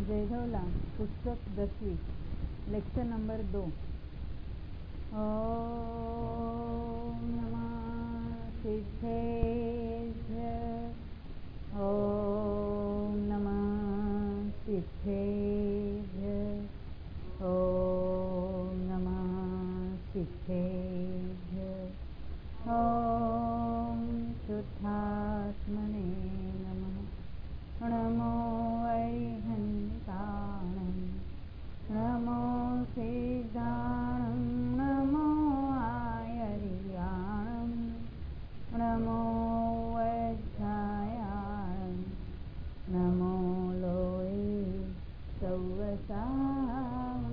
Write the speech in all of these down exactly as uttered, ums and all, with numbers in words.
जयधवला पुस्तक दसवीं lecture number दो। ओम नमः सिद्धेभ्य ओम नमः सिद्धेभ्य ओम नमः सिद्धेभ्य ओम शुद्धात्मने नमः। नमो अरिहन्ताणं नमो सिद्धाणं नमो आयर्याणं नमो वज्रायाणं नमो लोये सौवसां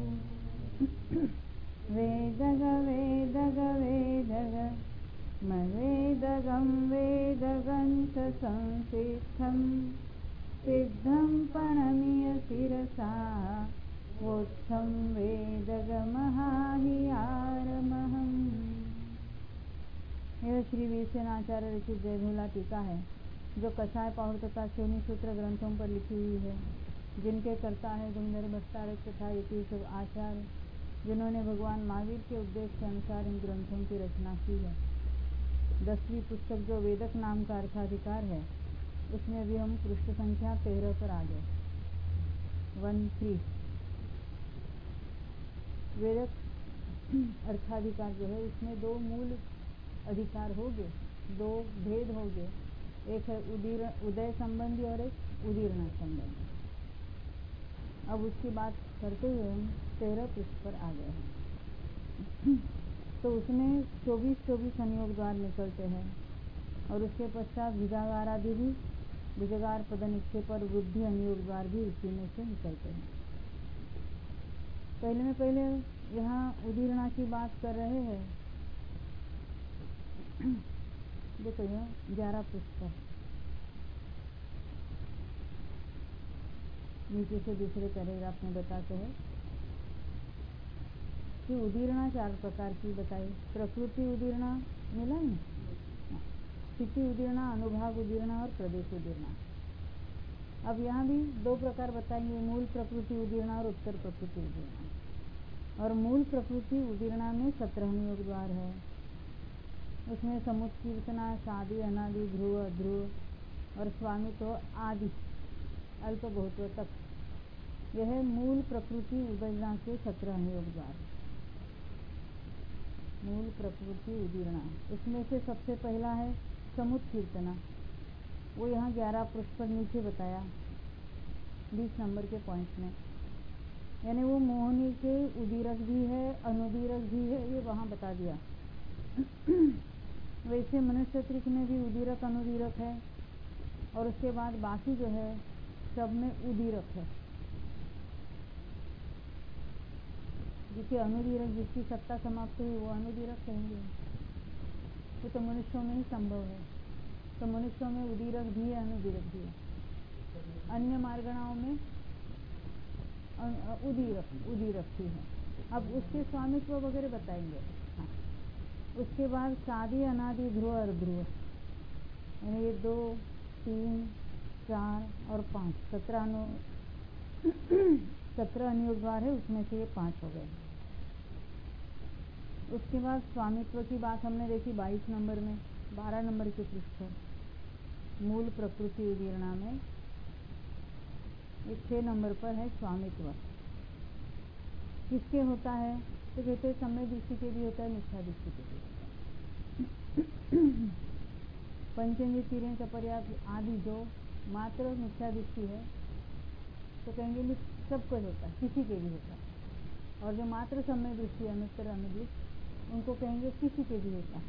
वेदग वेदग वेदग मवेदगं वेदगंत संसिद्धं सिद्धं प्रणम्य शिरसा वोत्थं वेदगमहाहियारमहम्। यह श्री वीरसेनाचार्य रचित जयधवला टीका है जो कसाय पाहुर तथा शून्य सूत्र ग्रंथों पर लिखी हुई है, जिनके कर्ता है गंधर्व भट्टारक तथा यतीश आचार्य, जिन्होंने भगवान महावीर के उपदेश के अनुसार इन ग्रंथों की रचना की है। दसवीं पुस्तक जो वेदक नाम का अर्थाधिकार है, उसमें अभी हम पृष्ठ संख्या तेरह पर आ गए। वन थ्री वेदक अर्थाधिकार जो है उसमें दो मूल अधिकार हो गए, दो भेद हो गए, एक है उदीर उदय संबंधी और एक उदीर्ण संबंधी। अब उसकी बात करते हुए हम तेरह पृष्ठ पर आ गए हैं। तो उसमें चौबीस चौबीस संयोग द्वार निकलते हैं और उसके पश्चात बीजागार आदि भी बीजगार पद निक्षेप और वृद्धि अनुयोग द्वार भी इसी में से निकलते हैं। पहले में पहले यहाँ उदीर्णा की बात कर रहे हैं। देखो यह ग्यारह पृष्ठ पर नीचे से दूसरे पैराग्राफ में बताते हैं कि उदीर्णा चार प्रकार की बताई। प्रकृति उदीर्णा मिला नहीं, स्थिति उदीर्णा, अनुभाग उदीर्णा और प्रदेश उदीर्णा। अब यहाँ भी दो प्रकार बताएंगे, मूल प्रकृति उदीर्णा और उत्तर प्रकृति उदीर्णा। और मूल प्रकृति उदीर्णा में सत्रह नियोग द्वार है। उसमें समुत्कीर्तना, सादि, अनादि, ध्रुव, अध्रुव और स्वामित्व आदि अल्प बहुत्व तक, यह मूल प्रकृति उदीर्णा के सत्रह नियोग द्वार। मूल प्रकृति उदीर्णा, इसमें से सबसे पहला है समुत्कीर्तना। वो यहाँ ग्यारह पृष्ठ पर नीचे बताया बीस नंबर के पॉइंट में, यानी वो मोहनी के उदीरक भी है, अनुदीरक भी है, ये वहाँ बता दिया। वैसे मनुष्य त्रिक में भी उदीरक अनुदीरक है और उसके बाद बाकी जो है सब में उदीरक है। जिसके अनुदीरक, जिसकी सत्ता समाप्त हुई वो अनुदीरक कहेंगे। वो तो मनुष्यों में ही संभव है। तो मनुष्यों में उदीरक भी है, अनुदीरक भी है। अन्य मार्गणाओं में उदीरक उदीरक ही है। अब उसके स्वामित्व वगैरह बताएंगे। हाँ, उसके बाद सादि, अनादि, ध्रुव और ध्रुव, यानी ये दो, तीन, चार और पाँच, सत्रह अनु सत्रह अनुयोग द्वार है, उसमें से ये पाँच हो गए। उसके बाद स्वामित्व की बात हमने देखी बाईस नंबर में, बारह नंबर के पृष्ठ पर मूल प्रकृति उदीर्णा में एक छः नंबर पर है स्वामित्व। किसके होता है तो कहते समय दृष्टि के भी होता है, मिथ्या दृष्टि के भी होता है। पंचेंद्रिय तीरें सपर्याप्त आदि जो मात्र मिथ्या दृष्टि है तो कहेंगे सबको होता है, किसी के भी होता है। और जो मात्र समय दृष्टि अनुत्तर अनुदृष्ट, उनको कहेंगे किसी के भी होता है।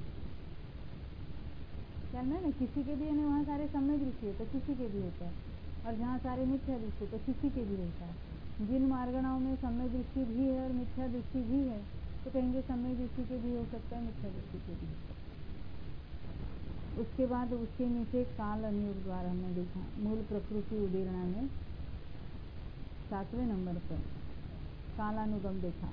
क्या ना किसी के भी, यानी वहाँ सारे समय दृष्टि है तो किसी के भी होता है, और जहाँ सारे मिथ्या दृष्टि तो किसी के भी होता है। जिन मार्गणाओं में समय दृष्टि भी है और मिथ्या दृष्टि भी है तो कहेंगे समय दृष्टि के भी हो सकता है, मिथ्या दृष्टि के भी हो सकता है। उसके बाद उसके नीचे काल अनुयोग द्वारा हमने देखा मूल प्रकृति उदीर्णा में सातवें नंबर पर कालानुगम देखा।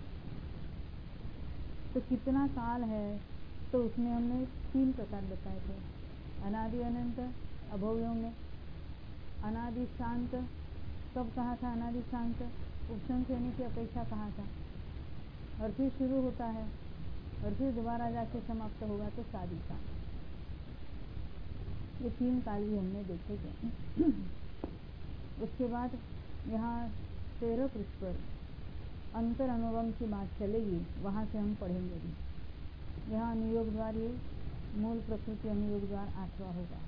तो कितना काल है तो उसमें हमने तीन प्रकार बताए थे, अनादि अनंत अभव्यों में, अनादि शांत कब कहा था अनादि शांत, उपशम श्रेणी की अपेक्षा कहा था, और फिर शुरू होता है और फिर दोबारा जाके समाप्त होगा तो सादी शांत। ये तीन काल भी हमने देखे थे। उसके बाद यहाँ तेरह पृष्ठ पर अंतर अनुगम की बात चलेगी, वहाँ से हम पढ़ेंगे भी। यहाँ अनुयोग द्वार, ये मूल प्रकृति अनुयोग द्वार आठवां होगा।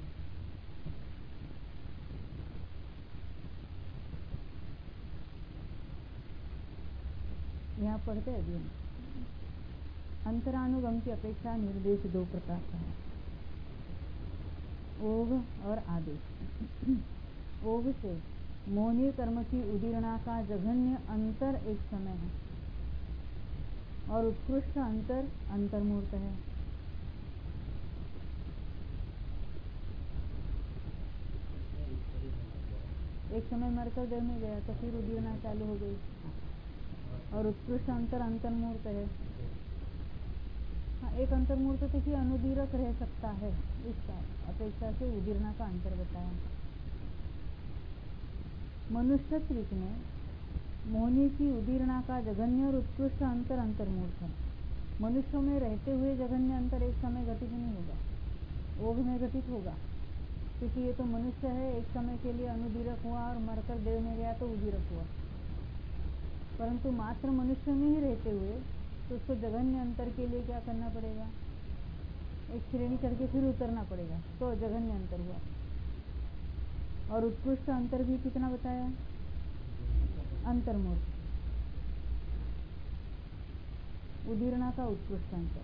यहाँ पढ़ते हैं भी हम। अंतरानुगम की अपेक्षा निर्देश दो प्रकार का है, ओघ और आदेश। ओघ से मोहनीय कर्म की उदीरणा का जघन्य अंतर एक समय है और उत्कृष्ट अंतर अंतर्मूर्त है। एक समय मरकर देव में गया तो फिर उदीरणा चालू हो गई, और उत्कृष्ट अंतर अंतर्मूर्त है। हाँ, एक अंतर्मूर्त तो कि अनुदीरक रह सकता है, इस अपेक्षा से उदीरणा का अंतर बताया। मनुष्य त्रिक में मोहनी की उदीरणा का जघन्य और उत्कृष्ट अंतर अंतर्मूर्त है। मनुष्यों में रहते हुए जघन्य अंतर एक समय घटित नहीं होगा, ओघ में घटित होगा, क्योंकि ये तो मनुष्य है, एक समय के लिए अनुदीरक हुआ और मरकर देव में गया तो उदीरक हुआ। परंतु मात्र मनुष्य में ही रहते हुए तो उसको जघन्य अंतर के लिए क्या करना पड़ेगा, एक श्रेणी चढ़ के फिर उतरना पड़ेगा, तो जघन्य अंतर हुआ। और उत्कृष्ट अंतर भी कितना बताया, अंतर्मूर्त, उदीरणा का उत्कृष्ट अंतर।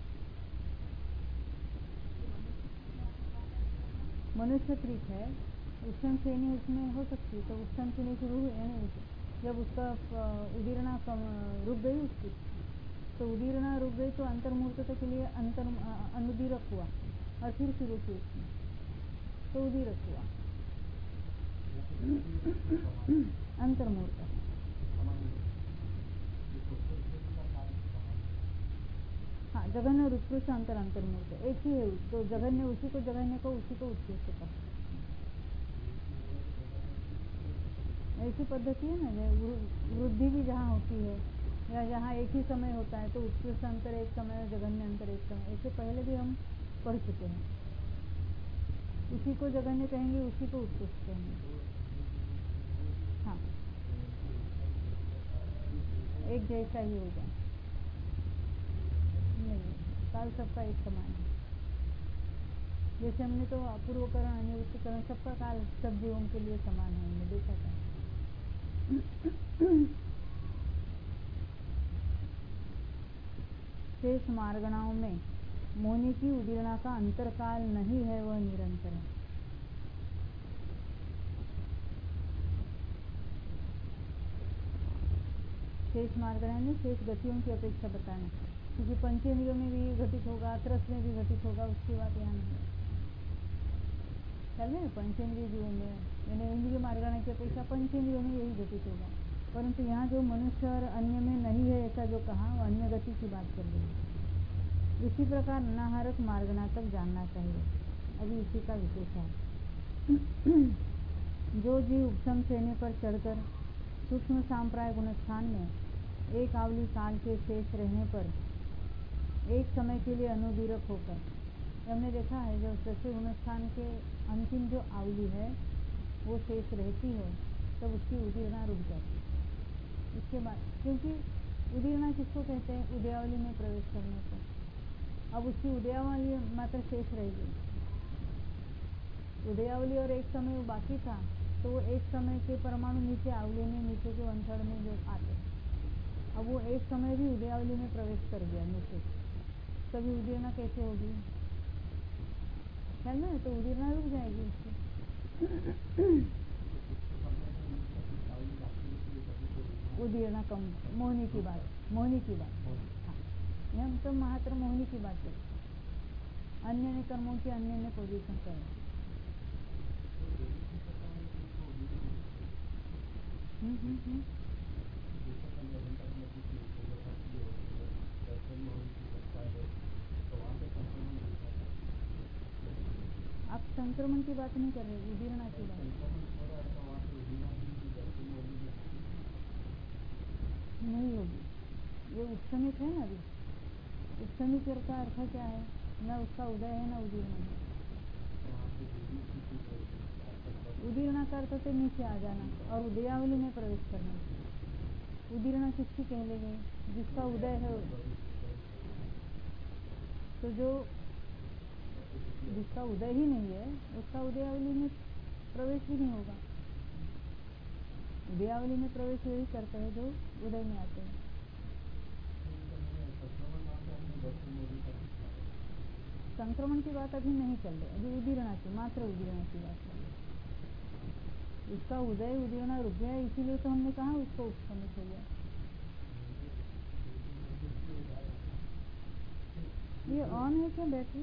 मनुष्य त्रिक है, उत्तम श्रेणी उसमें हो सकती है, तो उत्तम श्रेणी शुरू यानी जब उसका उदीरणा रुक गई उसकी, तो उदीरणा रुक गई तो अंतर्मूर्तता के लिए अंतर अनुदीरक हुआ और फिर शुरू की उसमें, तो उदीरक हुआ अंतर्मूर्त। हाँ, जघन्य और उत्कृष्ट अंतर अंतर्मूर्त एक ही है, तो जघन्य उसी को जघन्य को, उसी को उत्कृष्ट का, ऐसी पद्धति है ना। वृद्धि भी जहाँ होती है या जहाँ एक ही समय होता है तो उत्कृष्ट अंतर एक समय और जघन्य अंतर एक समय, ऐसे पहले भी हम पढ़ चुके हैं। उसी को जघन्य कहेंगे, उसी को उत्कृष्ट कहेंगे। हाँ, एक जैसा ही होगा, नहीं, काल सबका एक समान है। जैसे हमने तो अपूर्वकरण अनिवृत्तिकरण सबका काल सब जीवों के लिए समान है, हमने देखा था। शेष मार्गणाओं में मोहनी की उदीरणा का अंतरकाल नहीं है, वह निरंतर है। शेष मार्गणा में शेष गतियों की अपेक्षा बताना, क्योंकि पंचेंद्रियों में भी घटित होगा, त्रस में भी घटित होगा, उसकी बात यहाँ नहीं है। चल रहे पंचेंद्रिय जीवों में यानी इंद्रिय मार्गणा की अपेक्षा पंचेंद्रियों में यही घटित होगा, परंतु यहाँ जो मनुष्य और अन्य में नहीं है ऐसा जो कहा, वो अन्य गति की बात कर रही है। इसी प्रकार अनाहारक मार्गणा तक जानना चाहिए, अभी इसी का विशेष है। जो जीव उपशम श्रेणी पर चढ़कर सूक्ष्म सांप्राय गुणस्थान में एक आवली काल के शेष रहने पर एक समय के लिए अनुदीरक होकर, हमने देखा है जब जैसे गुणस्थान के अंतिम जो आवली है वो शेष रहती है तब उसकी उदीरणा रुक जाती है। इसके बाद, क्योंकि उदीरणा किसको कहते हैं, उदयावली में प्रवेश करने पर। अब उसकी उदयावली मात्र शेष रहेगी, उदयावली और एक समय वो बाकी था, तो वो एक समय के परमाणु नीचे आवली में, नीचे के वन थर्ड में जो आते, अब वो एक समय भी उदयावली में प्रवेश कर गया नीचे, तभी उदीरणा कैसे होगी, ख्याल में, तो उदीरणा रुक जाएगी उसकी। उदीरणा कम, मोहनी की बात, मोहनी की बात, हाँ, हम तो मात्र मोहनी की बात करते, अन्य ने कर्मों की अन्य ने पोजीशन करें। हम्म हम्म हम्म आप संक्रमण की बात नहीं कर रहे, उदीरणा की बात। नहीं होगी, ये उपशमित है ना अभी। उपशमित का अर्थ क्या है? न उसका उदय है न उदीर्ण है। उदीर्ण का अर्थ से नीचे आ जाना और उदयावली में प्रवेश करना। उदीर्ण किसकी कहले गए? जिसका उदय है। तो जो जिसका उदय ही नहीं है उसका उदयावली में प्रवेश भी नहीं होगा। उदयावली में प्रवेश वही करते हैं जो उदय में आते हैं। संक्रमण की बात अभी नहीं चल रही, अभी उदीर्ण की, मात्र उदीर्ण की बात चल रही। उसका उदय उदीर्ण रुक गया, इसीलिए तो हमने कहा उसको उपशमित हो गया। ये ऑन है क्या बैटरी?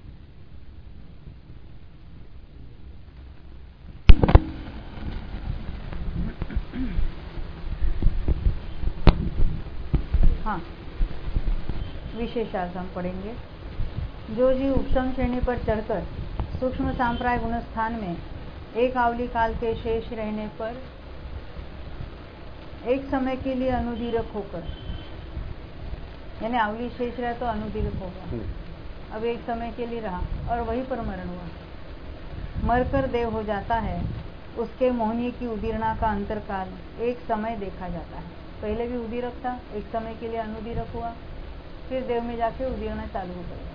हाँ, विशेषार्थ हम पढ़ेंगे। जो जीव उपशम श्रेणी पर चढ़कर सूक्ष्म सांप्राय गुण स्थान में एक आवली काल के शेष रहने पर एक समय के लिए अनुदीरक होकर, यानी आवली शेष रहा तो अनुदीरक होगा, अब एक समय के लिए रहा और वहीं पर मरण हुआ, मरकर देव हो जाता है, उसके मोहनी की उदीरणा का अंतरकाल एक समय देखा जाता है। पहले भी उदीरक था, एक समय के लिए अनुदीरक हुआ, फिर देव में जाके उदीरणा चालू हो गई।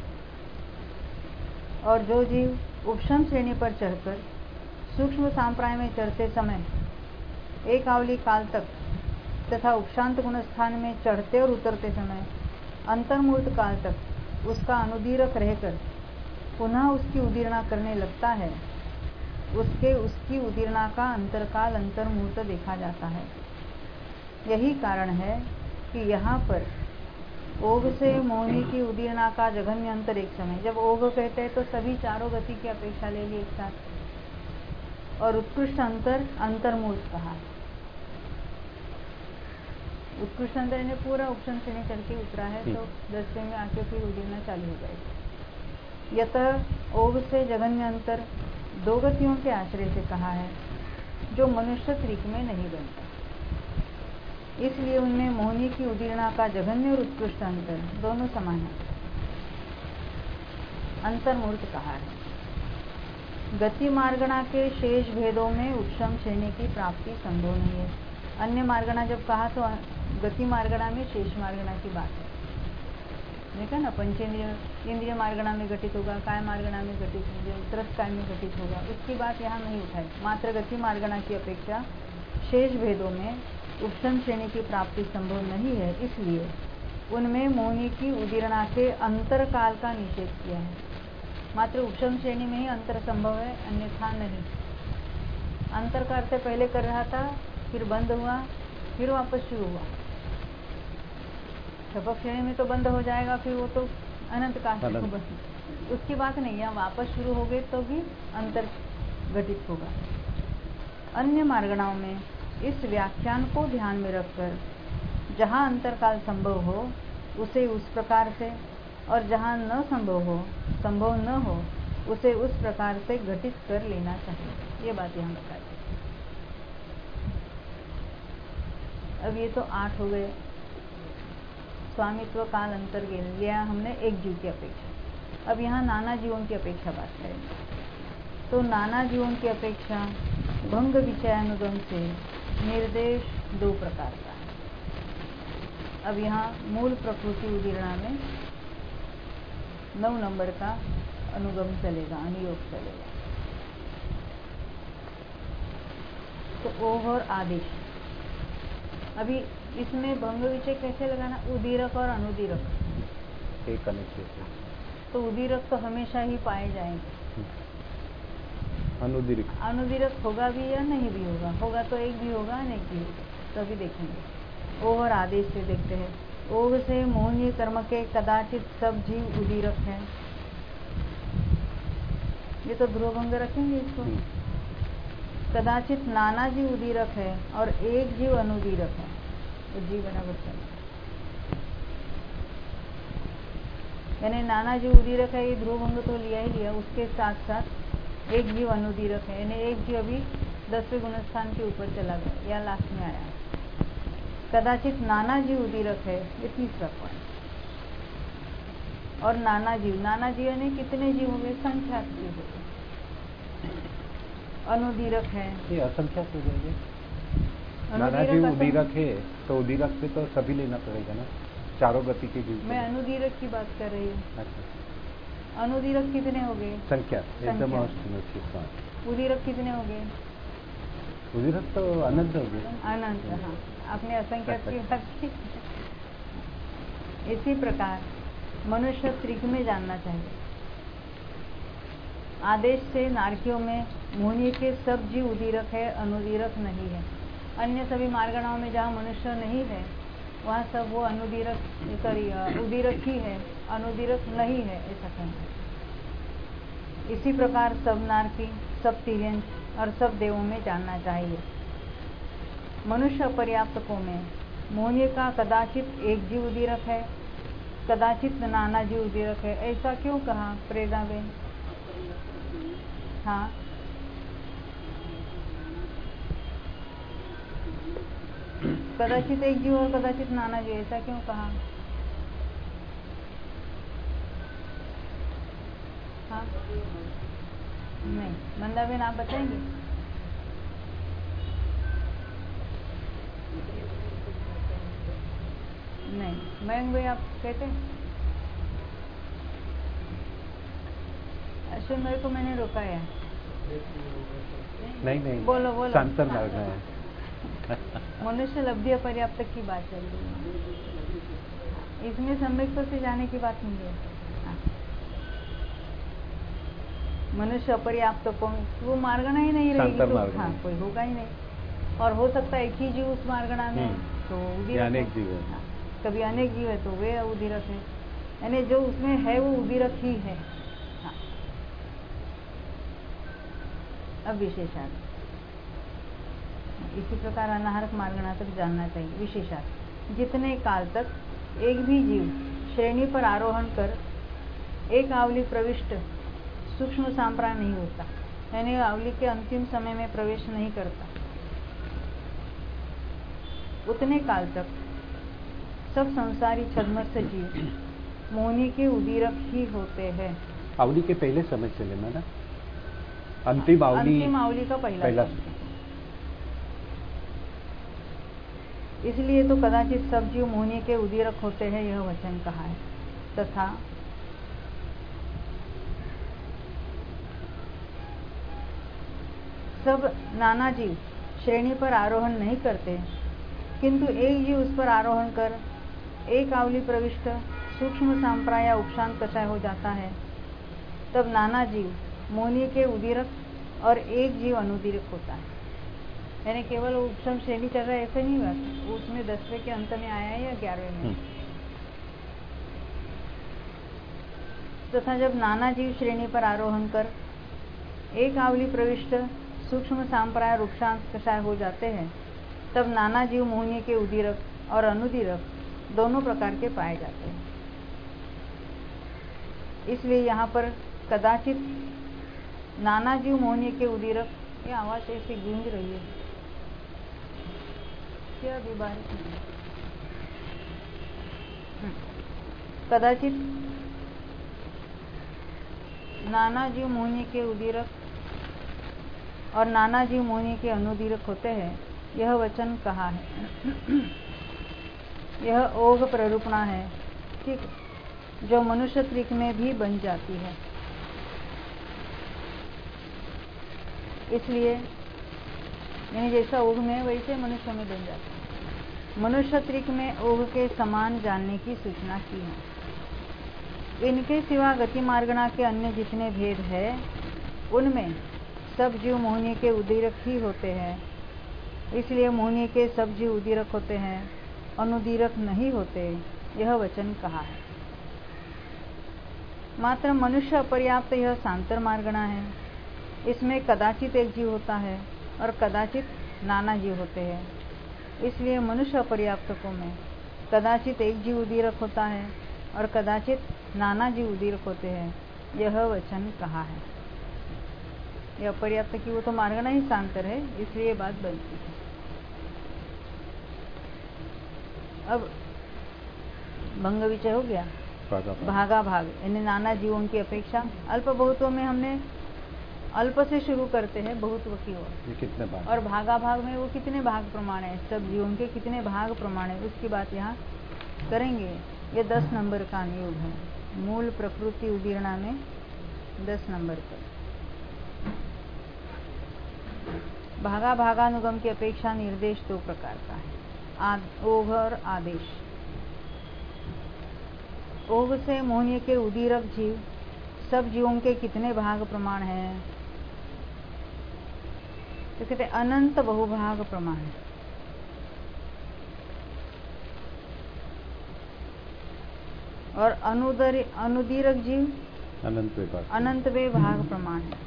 और जो जीव उपशम श्रेणी पर चढ़कर सूक्ष्म सांप्राय में चढ़ते समय एक आवली काल तक तथा उपशांत गुण स्थान में चढ़ते और उतरते समय अंतर्मूर्त काल तक उसका अनुदीरक रहकर पुनः उसकी उदीरणा करने लगता है, उसके उसकी उदीरणा का अंतरकाल अंतर्मूर्त देखा जाता है। यही कारण है कि यहाँ पर ओघ से मोहिनी की उदीरणा का जघन्य अंतर एक समय, जब ओघ कहते हैं तो सभी चारों गति की अपेक्षा ले ली एक साथ, और उत्कृष्ट अंतर अंतर्मूर्त कहा। उत्कृष्ट अंतर ने पूरा उपशम श्रेणी चढ़ के उतरा है तो दसवें में आके फिर उदीरणा चालू हो जाएगी। यतः ओघ से जघन्य अंतर दो गतियों के आश्रय से कहा है जो मनुष्य त्रिक में नहीं बनता, इसलिए उनमें मोहिनी की उदीरणा का जघन्य और उत्कृष्ट अंतर दोनों समान है, अंतर्मूर्त कहा है। गति मार्गणा के शेष भेदों में उपशम श्रेणी की प्राप्ति संभव नहीं है। अन्य मार्गणा जब कहा तो गति मार्गणा में शेष मार्गणा की बात है, देखा ना, पंचेंद्रिय इंद्रिय मार्गणा में घटित होगा, काय मार्गणा में घटित होगा, उतरस काय में घटित होगा, उसकी बात यहाँ नहीं उठाई। मात्र गति मार्गणा की अपेक्षा शेष भेदों में उपशम श्रेणी की प्राप्ति संभव नहीं है, इसलिए उनमें मोहिनी की उदीरणा के अंतर काल का निषेध किया है। मात्र उपशम श्रेणी में ही अंतर संभव है, अन्यथा नहीं। अंतर का अर्थ पहले कर रहा था, फिर बंद हुआ, फिर वापस शुरू हुआ। शपथ श्रेणी में तो बंद हो जाएगा, फिर वो तो अनंत काल तक बंद, उसकी बात नहीं है। वापस शुरू हो गए तो भी अंतर घटित होगा। अन्य मार्गणाओं में इस व्याख्यान को ध्यान में रखकर जहाँ अंतरकाल संभव हो उसे उस प्रकार से, और जहाँ न संभव हो संभव न हो उसे उस प्रकार से घटित कर लेना चाहिए। ये बात यहाँ बता दी। अब ये तो आठ हो गए। स्वामित्व काल अंतर लिया हमने एक जीव की अपेक्षा। अब यहाँ नाना जीवों की अपेक्षा बात करेंगे। तो नाना जीवों की अपेक्षा भंग विषयानुगम से निर्देश दो प्रकार का है। अब यहाँ मूल प्रकृति उदीरणा में नौ नंबर का अनुगम चलेगा, अनुयोग चलेगा। तो ओघ और आदेश। अभी इसमें भंग विषय कैसे लगाना? उदीरक और अनुदीरक एक कनेक्शन। तो उदीरक तो हमेशा ही पाए जाएंगे, अनुदीरक अनुदीरक होगा भी या नहीं भी होगा, होगा तो एक भी होगा, अनेक भी होगा, तो अभी देखेंगे। ओघ और आदेश से देखते हैं। ओघ से मोहनीय कर्म के कदाचित सब जीव उदीरक हैं। ये तो ध्रुवभंग रखेंगे इसको। कदाचित नाना जीव उदीरक है और एक जीव अनुदीरक है, तो जीव बराबर चल, यानी नाना जीव उदीरक है, ये ध्रुवभंग तो लिया ही लिया, उसके साथ साथ एक जीव अनुदीरक है, यानी एक जीव अभी दसवें गुणस्थान के ऊपर चला गया या लास्ट में आया। कदाचित नाना जीव उदीरक है, ये तीसरा पॉइंट। और नाना जीव, नाना जीव यानी कितने जीव होंगे, संख्या जीव होंगे। अनुदीरक है, ये असंख्यात हो जाएगा। नाना जीव उदीरक है तो उदीरक पे तो सभी लेना पड़ेगा ना, चारों गति के जीव। मैं अनुदीरक की बात कर रही हूँ। अच्छा, अनुदीरक कितने हो गए, संख्या एकदम। उदीरक कितने हो गए, उदीरक तो अनंत हो गए, अनंत। हाँ, आपने असंख्यात की बात की। इसी प्रकार मनुष्य त्रिक में जानना चाहिए। आदेश से नारकियों में मोहिनी के सब जीव उदीरक है, अनुदीरक नहीं है। अन्य सभी मार्गणाओं में जहाँ मनुष्य नहीं है वहाँ सब वो अनुदीरक सॉरी उदीरक ही है, अनुदीरक नहीं है, ऐसा कहना। इसी प्रकार सब नारकी, सब तिर्यंच और सब देवों में जानना चाहिए। मनुष्य अपर्याप्तकों में मोहिनी का कदाचित एक जीव उदीरक है, कदाचित नाना जीव उदीरक है। ऐसा क्यों कहा प्रेरणा बेन? हाँ, कदाचित एक जीव और कदाचित नाना जीव, ऐसा क्यों कहा? हाँ, नहीं, मंदा बेन आप बताएंगे? नहीं, मयंक भाई आप कहते हैं? अश्विन भाई को मैंने रोका है। नहीं नहीं, बोलो बोलो। सांतर मार्ग है। मनुष्य लब्धि अपर्याप्त की बात चल रही है, इसमें सम्यक्तों से जाने की बात नहीं है। मनुष्य अपर्याप्त को वो मार्गना ही नहीं रहेगी तो हाँ कोई होगा ही नहीं। और हो सकता है एक ही जीव उस मार्गना में तो उदीरक, अनेक जीव है। हाँ, कभी अनेक जीव है तो वे उदीरक है, यानी जो उसमें है वो उदीरक ही है। हाँ। अब विशेषार्थ, इसी प्रकार अनाहरक मार्गना तक जानना चाहिए। विशेषार्थ, जितने काल तक एक भी जीव श्रेणी पर आरोहण कर एक आवली प्रविष्ट सूक्ष्म सांप्राय नहीं होता, यानी आवली के अंतिम समय में प्रवेश नहीं करता, उतने काल तक सब संसारी छद्मस्थ जीव मोहिनी के उदीरक ही होते हैं। आवली के पहले समय से लेना ना, अंतिम आवली, अंतिम आवली का पहला, पहला। इसलिए तो कदाचित सब जीव मोहिनी के उदीरक होते हैं, यह वचन कहा है। तथा सब नाना जीव श्रेणी पर आरोहण नहीं करते, किंतु एक जीव उस पर आरोहण कर एक आवली प्रविष्ट सूक्ष्म सांप्राय या उपशांत कषाय हो जाता है, तब नाना जीव मोहिनी के उदीरक और एक जीव अनुदीरक होता है। यानी केवल उपशम श्रेणी चल रहा है ऐसे नहीं बात, उसमें दसवें के अंत में आया है या ग्यारहवें में। तथा जब नाना जीव श्रेणी पर आरोहण कर एक आवली प्रविष्ट सूक्ष्म सांप्राय रूपशांत कषाय हो जाते हैं, तब नाना जीव मोहिनी के उदीरक और अनुदीरक दोनों प्रकार के पाए जाते हैं। इसलिए यहाँ पर कदाचित नाना जीव मोहिनी के उदीरक, ये आवाज ऐसी गूंज रही है क्या बीमारी? कदाचित नाना जीव मोहिनी के उदीरक और नाना जीव मोहिनी के अनुदीरक होते हैं, यह वचन कहा है। यह ओघ प्ररूपणा है, ठीक, जो मनुष्य त्रिक में भी बन जाती है। इसलिए यानी जैसा ओघ में वैसे मनुष्य में बन जाता है। मनुष्य त्रिक में ओघ के समान जानने की सूचना की है। इनके सिवा गति मार्गणा के अन्य जितने भेद है उनमें सब जीव मोहिनी के उदीरक ही होते हैं। इसलिए मोहिनी के सब जीव उदीरक होते हैं, अनुदीरक नहीं होते, यह वचन कहा है। मात्र मनुष्य अपर्याप्त यह सांतर मार्गणा है, इसमें कदाचित एक जीव होता है और कदाचित नाना जीव होते हैं। इसलिए मनुष्य अपर्याप्तकों में कदाचित एक जीव उदीरक होता है और कदाचित नाना जीव उदीरक होते हैं, यह वचन कहा है। यह अपर्याप्त की वो तो मार्गणा ही सांतर है, इसलिए बात बनती है। अब भंग विचय हो गया। भागा भाग। भागा भाग यानी नाना जीवों की अपेक्षा अल्प बहुत्व में हमने अल्प से शुरू करते हैं बहुत्व की ओर। ये कितने भाग? और भागा भाग में वो कितने भाग प्रमाण है, सब जीवों के कितने भाग प्रमाण है, उसकी बात यहाँ करेंगे। ये दस नंबर का अनुयोग है, मूल प्रकृति उदीर्णा में दस नंबर पर। भागा भागानुगम की अपेक्षा निर्देश दो प्रकार का है, आद, ओघ और आदेश। ओघ से मोहनीय के उदीरक जीव सब जीवों के कितने भाग प्रमाण है, तो कहते अनंत बहुभाग प्रमाण है। और अनुदर अनुदीरक जीव अनंत वे भाग अनंत वे भाग प्रमाण है।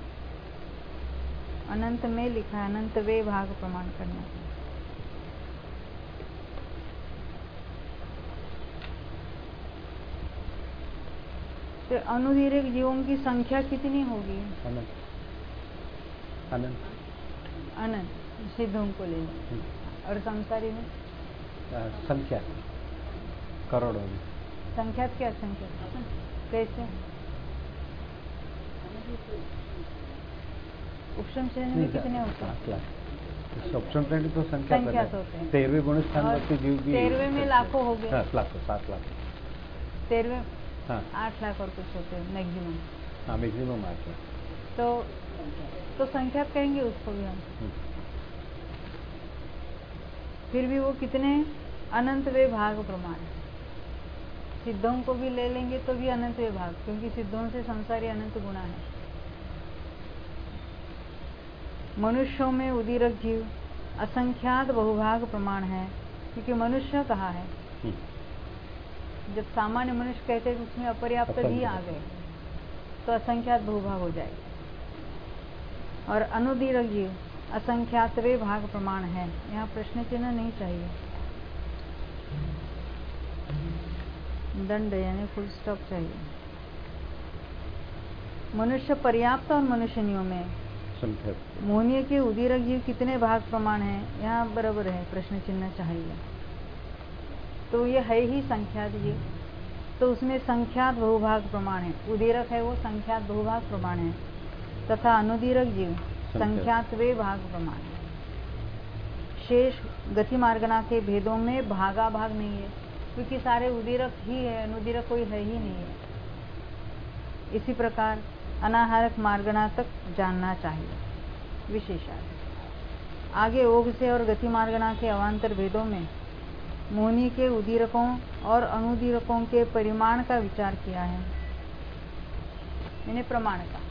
अनंत में लिखा है अनंत वे भाग प्रमाण करना। तो अनुदीरक जीवों की संख्या कितनी होगी? अनंत अनंत अनंत सिद्धों को ले लें। और संसारी में आ, संख्या करोड़ों में। संख्या क्या संख्या कैसे? उपशम श्रेणी में कितने होते हैं? उपशम श्रेणी तो संख्या संख्या होते हैं। तेरहवें गुण स्थान जीव भी तेरहवें में लाखों हो गए। हाँ, लाखों सात लाख। तेरहवें हाँ आठ लाख और कुछ होते हैं मैक्सिमम। हाँ मैक्सिमम आठ लाख। तो तो संख्या कहेंगे उसको भी हम। फिर भी वो कितने अनंत वे भाग प्रमाण है। सिद्धों को भी ले लेंगे तो भी अनंत वे भाग, क्योंकि सिद्धों से संसारी अनंत गुणा है। मनुष्यों में उदीरक जीव असंख्यात बहुभाग प्रमाण है, क्योंकि मनुष्य कहा है। जब सामान्य मनुष्य कहते हैं उसमें अपर्याप्त भी आ गए तो असंख्यात बहुभाग हो जाएगा। और अनुदीरक जीव असंख्यात वे भाग प्रमाण है। यहाँ प्रश्न चिन्ह नहीं चाहिए, दंड यानी फुल स्टॉप चाहिए। मनुष्य पर्याप्त और मनुष्यनियों में मोहनीय के उदीरक जीव कितने भाग प्रमाण है, यहाँ बराबर है, प्रश्न चिन्ह चाहिए। तो ये है ही संख्यात जीव, तो उसमें संख्यात बहुभाग प्रमाण है। उदीरक है वो संख्यात बहुभाग प्रमाण है, तथा अनुदीरक जीव संख्यात वे भाग प्रमाण है। शेष गति मार्गना के भेदों में भागा भाग नहीं है, क्योंकि सारे उदीरक ही है, अनुदीरक कोई है ही नहीं है। इसी प्रकार अनाहारक मार्गना तक जानना चाहिए विशेषार्थ। आगे ओघ से और गति मार्गना के अवान्तर भेदों में मोहनी के उदीरकों और अनुदीरकों के परिमाण का विचार किया है, यानी प्रमाण का।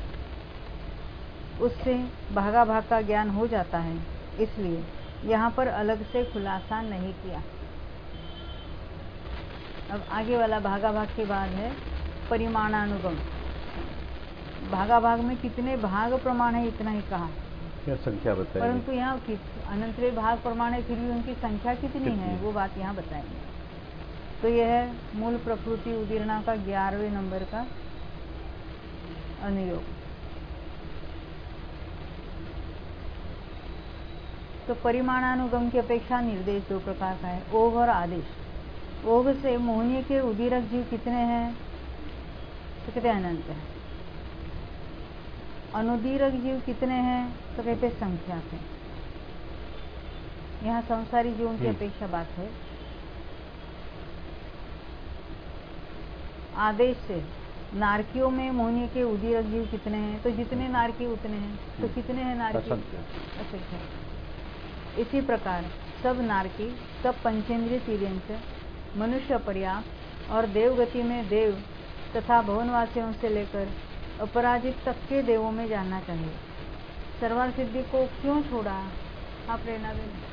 उससे भागा भाग का ज्ञान हो जाता है, इसलिए यहाँ पर अलग से खुलासा नहीं किया। अब आगे वाला भागा भाग के बाद है परिमाणानुगम। भागा भाग में कितने भाग प्रमाण है इतना ही कहा, क्या संख्या बताएंगे? परंतु यहाँ अनंतरे भाग प्रमाण है, फिर भी उनकी संख्या कितनी, कितनी है वो बात यहाँ बताएंगे। तो यह है मूल प्रकृति उदीर्णा का ग्यारहवें नंबर का अनुयोग। तो परिमाणानुगम की अपेक्षा निर्देश दो प्रकार का है, ओघ और आदेश। ओघ से मोहनीय के उदीरक जीव कितने हैं, तो कहते अनंत है। अनुदीरक जीव कितने हैं, तो कहते संख्या है। यहाँ संसारी जीवों की अपेक्षा बात है। आदेश से नारकियों में मोहनीय के उदीरक जीव कितने हैं, तो जितने नारकी उतने हैं। तो कितने हैं नारकी, असंख्य। इसी प्रकार सब नारकी, सब पंचेंद्रिय तिर्यंच, मनुष्य पर्याप्त और देवगति में देव तथा भवनवासियों से लेकर अपराजित तक के देवों में जानना चाहिए। सर्वार सिद्धि को क्यों छोड़ा, आप प्रेरणा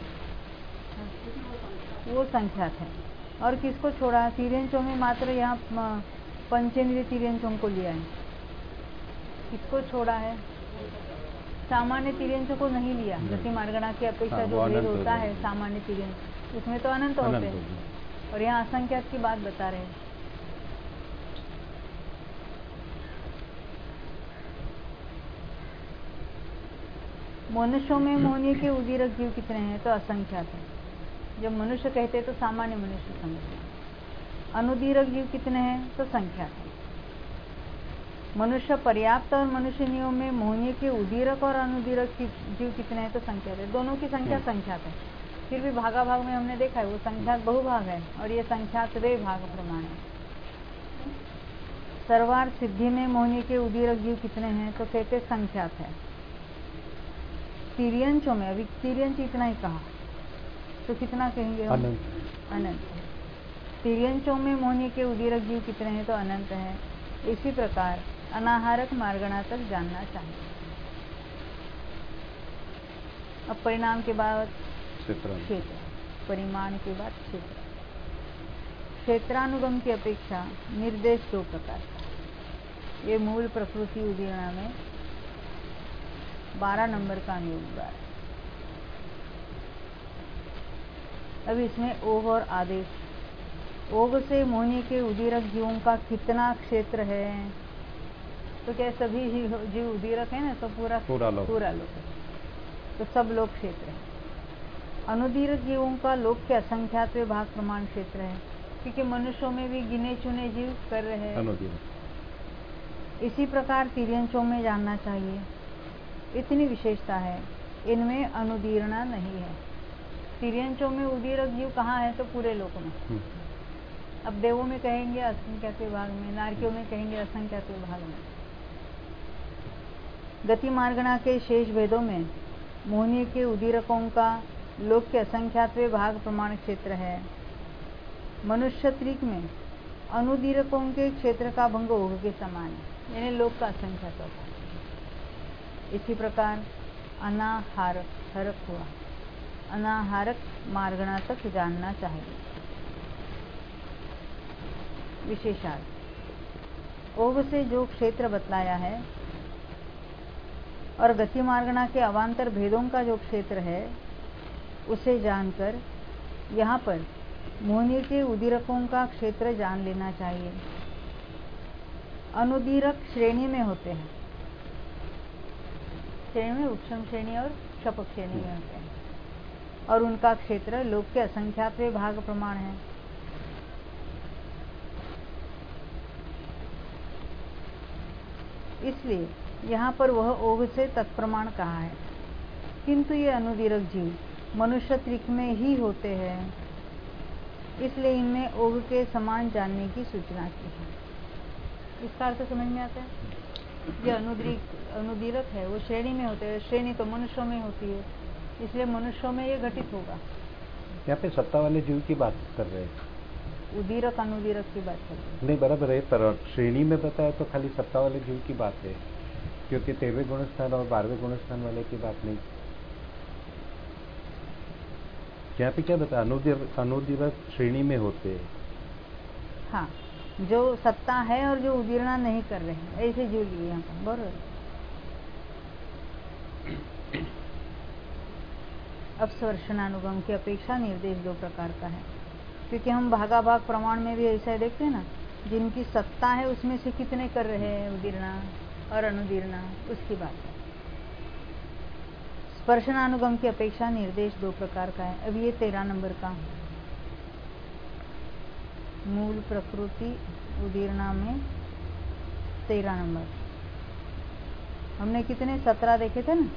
वो संख्यात है। और किसको छोड़ा, तिर्यंचों में मात्र यहाँ पंचेंद्रिय तिर्यंचों को लिया है। किसको छोड़ा है, सामान्य तिर्यंचों को नहीं लिया। गति मार्गणा की अपेक्षा हाँ, जो भेद होता है सामान्य तिर्यंच, उसमें तो अनंत होते हैं, और यहाँ असंख्यात की बात बता रहे हैं। मनुष्यों में मोहनीय के उदीरक जीव कितने हैं, तो असंख्यात है। जब मनुष्य कहते हैं तो सामान्य मनुष्य समझते हैं। अनुदीरक जीव कितने हैं तो संख्या है। मनुष्य पर्याप्त और मनुष्य नियम में मोहनीय के उदीरक और अनुदीरक जीव कितने हैं तो संख्या है। दोनों की संख्या संख्यात है, फिर भी भागा भाग में हमने देखा है वो संख्यात बहुभाग है और ये संख्यात वे भाग प्रमाण है। सर्वार्थ सिद्धि में मोहनीय के उदीरक जीव कितने हैं तो कहते संख्यात है। तिर्यंचों में, अभी तिर्यंच इतना ही कहा तो कितना कहेंगे हम? अनंत। अनंत। तिर्यंचों में मोहनीय के उदीरक जीव कितने हैं तो अनंत है। इसी प्रकार अनाहारक मार्गणा तक जानना चाहिए। अब परिणाम के बाद क्षेत्र, परिमाण के बाद क्षेत्र। क्षेत्रानुगम की अपेक्षा निर्देश दो प्रकार का। ये मूल प्रकृति उदीरणा में बारह नंबर का अनुयोग है। अब इसमें ओघ और आदेश। ओघ से मोहनीय के उदीरक जीवों का कितना क्षेत्र है तो क्या सभी जीव उदीरक है ना तो पूरा पूरा लोक पूरा लोक है तो सब लोक क्षेत्र है। अनुदीरक जीवों का लोक के असंख्यात भाग प्रमाण क्षेत्र है क्योंकि मनुष्यों में भी गिने चुने जीव कर रहे हैं अनुदीरक। इसी प्रकार तिर्यंचों में जानना चाहिए। इतनी विशेषता है, इनमें अनुदीरणा नहीं है। तिर्यंचों में उदीरक जीव कहाँ है तो पूरे लोक में। अब देवों में कहेंगे असंख्यात भाग में, नारकियों में कहेंगे असंख्यात भाग में। गति मार्गणा के शेष भेदों में मोहनीय के उदीरकों का लोक के असंख्यात भाग प्रमाण क्षेत्र है। मनुष्य त्रिक में अनुदीरकों के क्षेत्र का भंग ओघ के समान है, यानी लोक का असंख्यात होता है। इसी प्रकार अनाहारक हरक हुआ, अनाहारक मार्गणा तक जानना चाहिए। विशेषार्थ ओघ से जो क्षेत्र बतलाया है और गति मार्गणा के अवान्तर भेदों का जो क्षेत्र है उसे जानकर यहाँ पर मोहनीय के उदीरकों का क्षेत्र जान लेना चाहिए। अनुदीरक श्रेणी में होते हैं, श्रेणी में उपशम श्रेणी और शपक श्रेणी में होते हैं और उनका क्षेत्र लोक के असंख्यात भाग प्रमाण है। इसलिए यहाँ पर वह ओघ से तत्प्रमाण कहा है, किंतु ये अनुदीरक जीव मनुष्य त्रिक में ही होते हैं, इसलिए इनमें ओघ के समान जानने की सूचना की है। इसका अर्थ समझ में आता है? ये अनुदीरक अनुदीरक है वो श्रेणी में होते हैं, श्रेणी तो मनुष्यों में होती है, इसलिए मनुष्यों में ये घटित होगा। यहाँ पे सत्ता वाले जीव की बात कर रहे हैं, उदीरक अनुदीरक की बात कर रहे हैं। नहीं बराबर है, पर श्रेणी में बताया तो खाली सत्ता वाले जीव की बात है, क्योंकि तेरहवें गुणस्थान और बारहवें गुणस्थान वाले की बात नहीं। यहाँ पे क्या बता, अनुदीरक अनुदीरक श्रेणी में होते हैं। हाँ, जो सत्ता है और जो उदीरणा नहीं कर रहे हैं ऐसे जीव लिए यहाँ पर बरोबर। अब स्पर्शनानुगम की अपेक्षा निर्देश दो प्रकार का है, क्योंकि हम भागा भाग प्रमाण में भी ऐसा देखते हैं ना, जिनकी सत्ता है उसमें से कितने कर रहे हैं उदीरणा और अनुदीरणा, उसकी बात है। स्पर्शनानुगम की अपेक्षा निर्देश दो प्रकार का है। अब ये तेरह नंबर का मूल प्रकृति उदीरणा में तेरह नंबर, हमने कितने सत्रह देखे थे ना।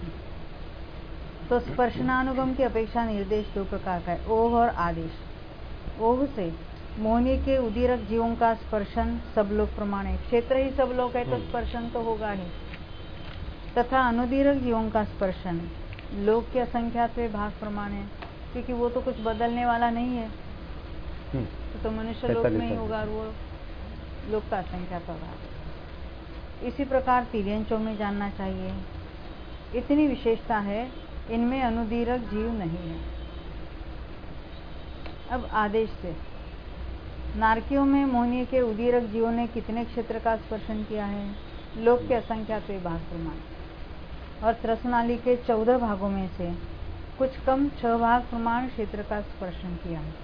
तो स्पर्शनानुगम की अपेक्षा निर्देश दो प्रकार का है, ओघ और आदेश। ओघ से मोहनीय के उदीरक जीवों का स्पर्शन सब लोक प्रमाण है, क्षेत्र ही सब लोक है तो स्पर्शन तो होगा ही, तथा अनुदीरक जीवों का स्पर्शन लोक के असंख्यात भाग प्रमाण है, क्योंकि वो तो कुछ बदलने वाला नहीं है, तो, तो मनुष्य लोक में ही होगा और वो लोक का असंख्यात भाग। इसी प्रकार तिर्यंचों में जानना चाहिए। इतनी विशेषता है, इनमें अनुदीरक जीव नहीं है। अब आदेश से नारकियों में मोहनीय के उदीरक जीवों ने कितने क्षेत्र का स्पर्शन किया है? लोक के असंख्यात भाग प्रमाण। और त्रसनाली के चौदह भागों में से कुछ कम छह भाग प्रमाण क्षेत्र का स्पर्शन किया है।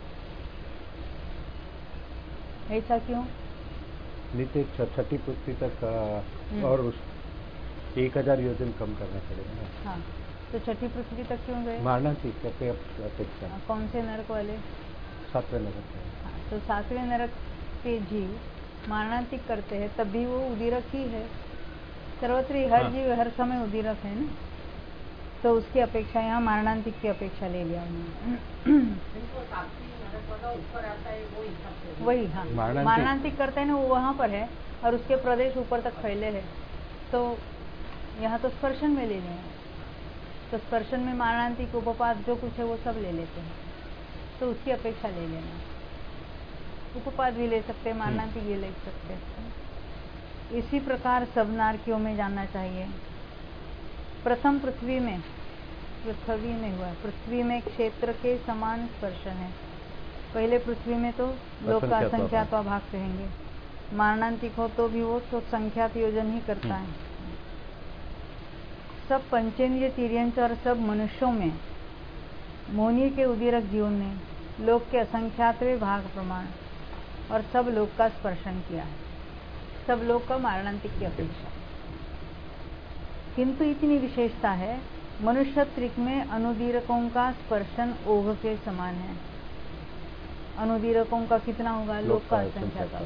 ऐसा क्यों? नीचे छठी पुष्टि तक और उस एक हजार योजन कम करना पड़ेगा ना। हाँ, तो छठी पृथ्वी तक क्यों गए? मारणांतिक की अपे- अपेक्षा। कौन से नरक वाले? सातवें नरक। हाँ, तो सातवें नरक के जीव मारणांतिक करते हैं, तब भी वो उदीरक ही है। सर्वत्र ही हर हाँ। जीव हर समय उदीरक है ना, तो उसकी अपेक्षा यहाँ मारणांतिक की अपेक्षा ले लिया उन्होंने। वही, हाँ, मारणांतिक। मारणांतिक करते हैं ना, वो वहाँ पर है और उसके प्रदेश ऊपर तक फैले हैं, तो यहाँ तो स्पर्शन में ले लें, तो स्पर्शन में मारणांतिक उपपाद जो कुछ है वो सब ले लेते हैं, तो उसकी अपेक्षा ले लेना। उपपाद भी ले सकते हैं, मारणांतिक भी ले सकते हैं। इसी प्रकार सब नारकियों में जानना चाहिए। प्रथम पृथ्वी में, पृथ्वी में हुआ, पृथ्वी में क्षेत्र के समान स्पर्शन है। पहले पृथ्वी में तो लोक का असंख्यात्वा भाग कहेंगे, मारणांतिक हो तो भी वो तो संख्यात योजन ही करता है। सब पंचेंद्रिय तिर्यंच और सब मनुष्यों में मोहनीय के उदीरक जीवन में लोक के असंख्यातवे भाग प्रमाण और सब लोक का स्पर्शन किया है, सब लोक का मारणांतिक की अपेक्षा। किंतु इतनी विशेषता है, मनुष्य त्रिक में अनुदीरकों का स्पर्शन ओघ के समान है। अनुदीरकों का कितना होगा? लोक का असंख्यात।